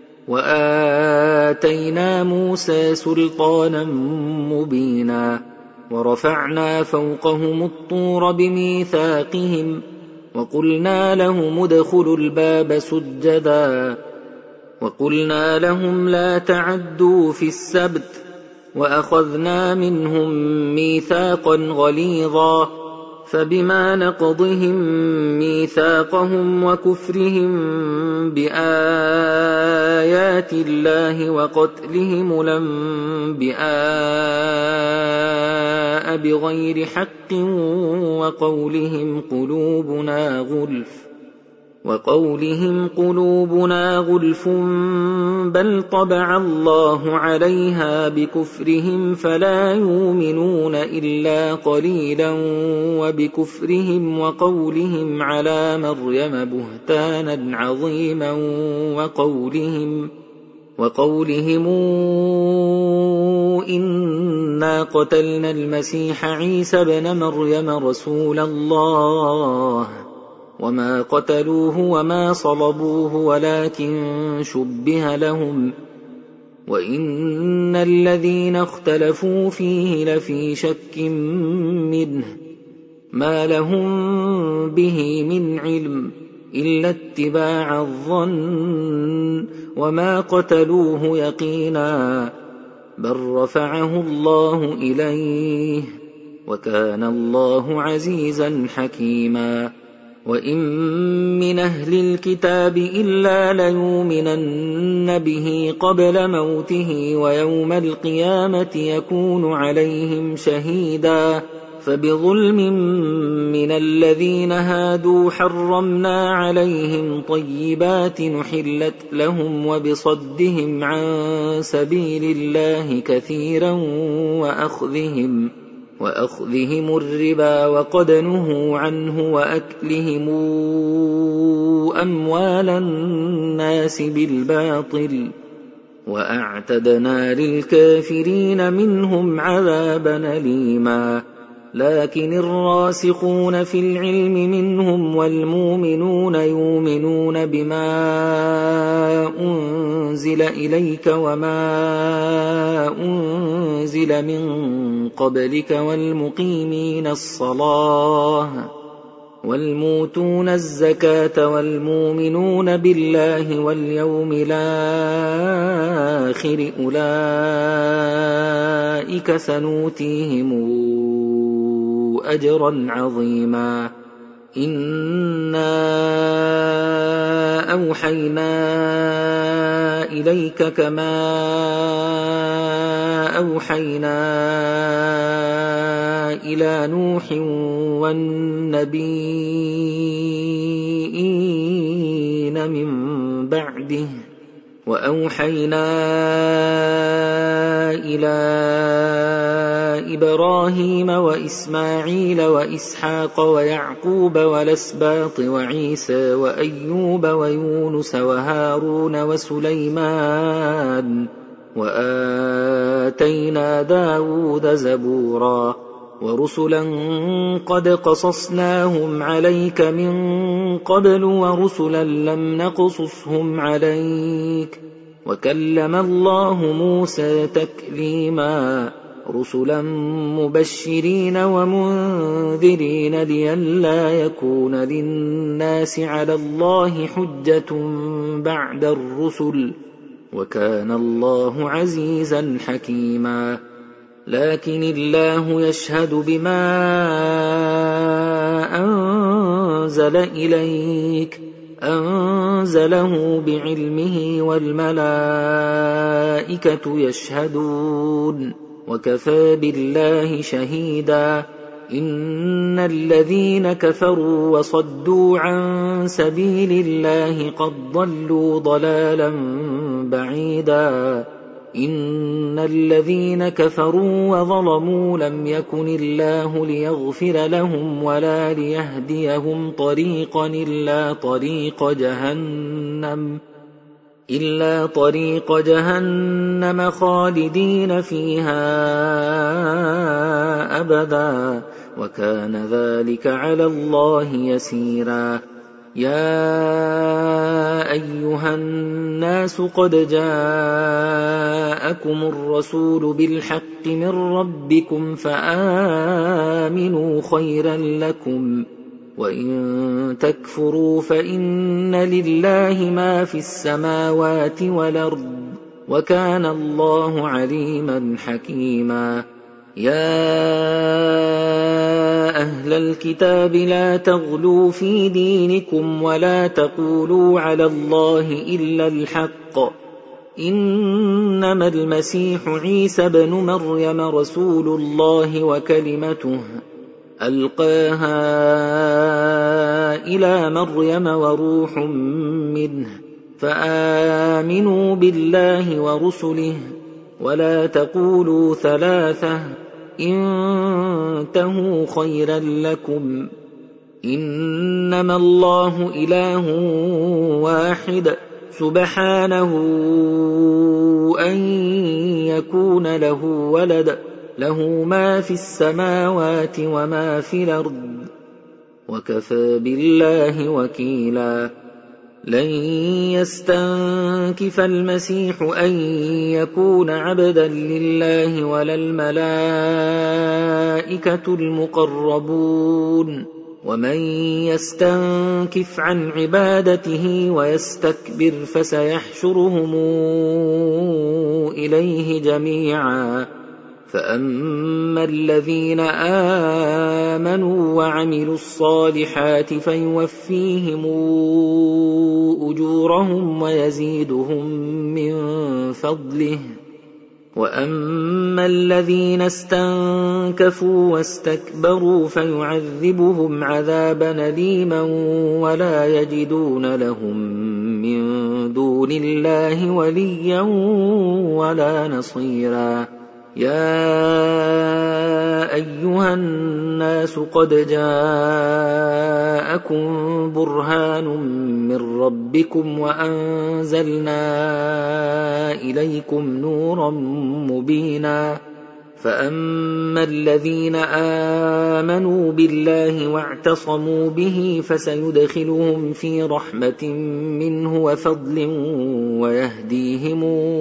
A: وآتينا موسى سلطانا مبينا ورفعنا فوقهم الطور بميثاقهم وقلنا لهم ادخلوا الباب سجدا وقلنا لهم لا تعدوا في السبت وأخذنا منهم ميثاقا غليظا فبما نقضهم ميثاقهم وكفرهم بآيات الله وقتلهم الأنبياء بغير حق وقولهم قلوبنا غلف وقولهم قلوبنا غلف بل طبع الله عليها بكفرهم فلا يؤمنون إلا قليلا وبكفرهم وقولهم على مريم بهتانا عظيما وقولهم وقولهم إنا قتلنا المسيح عيسى ابن مريم رسول الله وما قتلوه وما صلبوه ولكن شبه لهم وإن الذين اختلفوا فيه لفي شك منه ما لهم به من علم إلا اتباع الظن وما قتلوه يقينا بل رفعه الله إليه وكان الله عزيزا حكيما وإن من أهل الكتاب إلا ليؤمنن به قبل موته ويوم القيامة يكون عليهم شهيدا فبظلم من الذين هادوا حرمنا عليهم طيبات نحلت لهم وبصدهم عن سبيل الله كثيرا وأخذهم وأخذهم الربا وقد نهوا عنه وأكلهم أموال الناس بالباطل وأعتدنا للكافرين منهم عذابا أليما لكن الراسخون في العلم منهم والمؤمنون يؤمنون بما أنزل إليك وما أنزل من قبلك والمقيمين الصلاة والموتون الزكاة والمؤمنون بالله واليوم الآخر أولئك سنؤتيهم أجرا عظيما إنا أوحينا إليك كما أوحينا إلى نوح والنبيين من بعده وأوحينا إلى إبراهيم وإسماعيل وإسحاق ويعقوب والأسباط وعيسى وأيوب ويونس وهارون وسليمان وآتينا داود زبورا ورسلا قد قصصناهم عليك من قبل ورسلا لم نقصصهم عليك وكلم الله موسى تكليما رسلا مبشرين ومنذرين لئلا يكون للناس على الله حجة بعد الرسل وكان الله عزيزا حكيما لكن الله يشهد بما أنزل إليك أنزله بعلمه والملائكة يشهدون وكفى بالله شهيدا إن الذين كفروا وصدوا عن سبيل الله قد ضلوا ضلالا بعيدا إن الذين كفروا وظلموا لم يكن الله ليغفر لهم ولا ليهديهم طريقا إلا طريق جهنم إلا طريق جهنم خالدين فيها أبدا وكان ذلك على الله يسيرا يا أيها الناس قد جاءكم الرسول بالحق من ربكم فآمنوا خيرا لكم وإن تكفروا فإن لله ما في السماوات والأرض وكان الله عليما حكيما يا أهل الكتاب لا تغلوا في دينكم ولا تقولوا على الله إلا الحق إنما المسيح عيسى بن مريم رسول الله وكلمته ألقاها إلى مريم وروح منه فآمنوا بالله ورسله ولا تقولوا ثلاثة انتهوا خيرا لكم إنما الله إله واحد سبحانه أن يكون له ولد له ما في السماوات وما في الأرض وكفى بالله وكيلا لن يستنكف المسيح أن يكون عبدا لله ولا الملائكة المقربون ومن يستنكف عن عبادته ويستكبر فسيحشرهم إليه جميعا فأما الذين آمنوا وعملوا الصالحات فيوفيهم أجورهم ويزيدهم من فضله وأما الذين استنكفوا واستكبروا فيعذبهم عذابا أليما ولا يجدون لهم من دون الله وليا ولا نصيرا يا أيها الناس قد جاءكم برهان من ربكم وأنزلنا إليكم نورا مبينا فأما الذين آمنوا بالله واعتصموا به فسيدخلهم في رحمة منه وفضل ويهديهم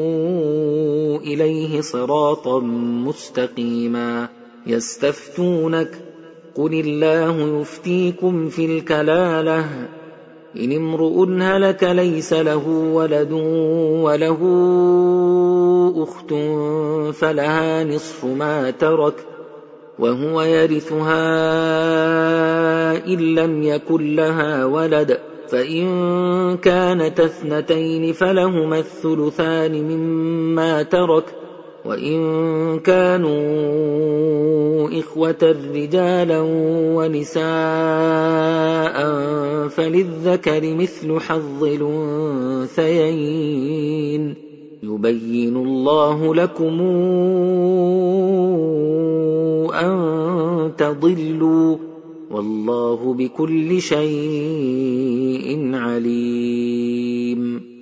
A: إليه صراطا مستقيما يستفتونك قل الله يفتيكم في الكلالة إن امرؤ هلك ليس له ولد وله أخت فلها نصف ما ترك وهو يرثها إن لم يكن لها ولد فإن كانت اثنتين فلهما الثلثان مما ترك وإن كانوا إخوة رجالا ونساء فللذكر مثل حظ الأنثيين يبين الله لكم أن تضلوا والله بكل شيء عليم.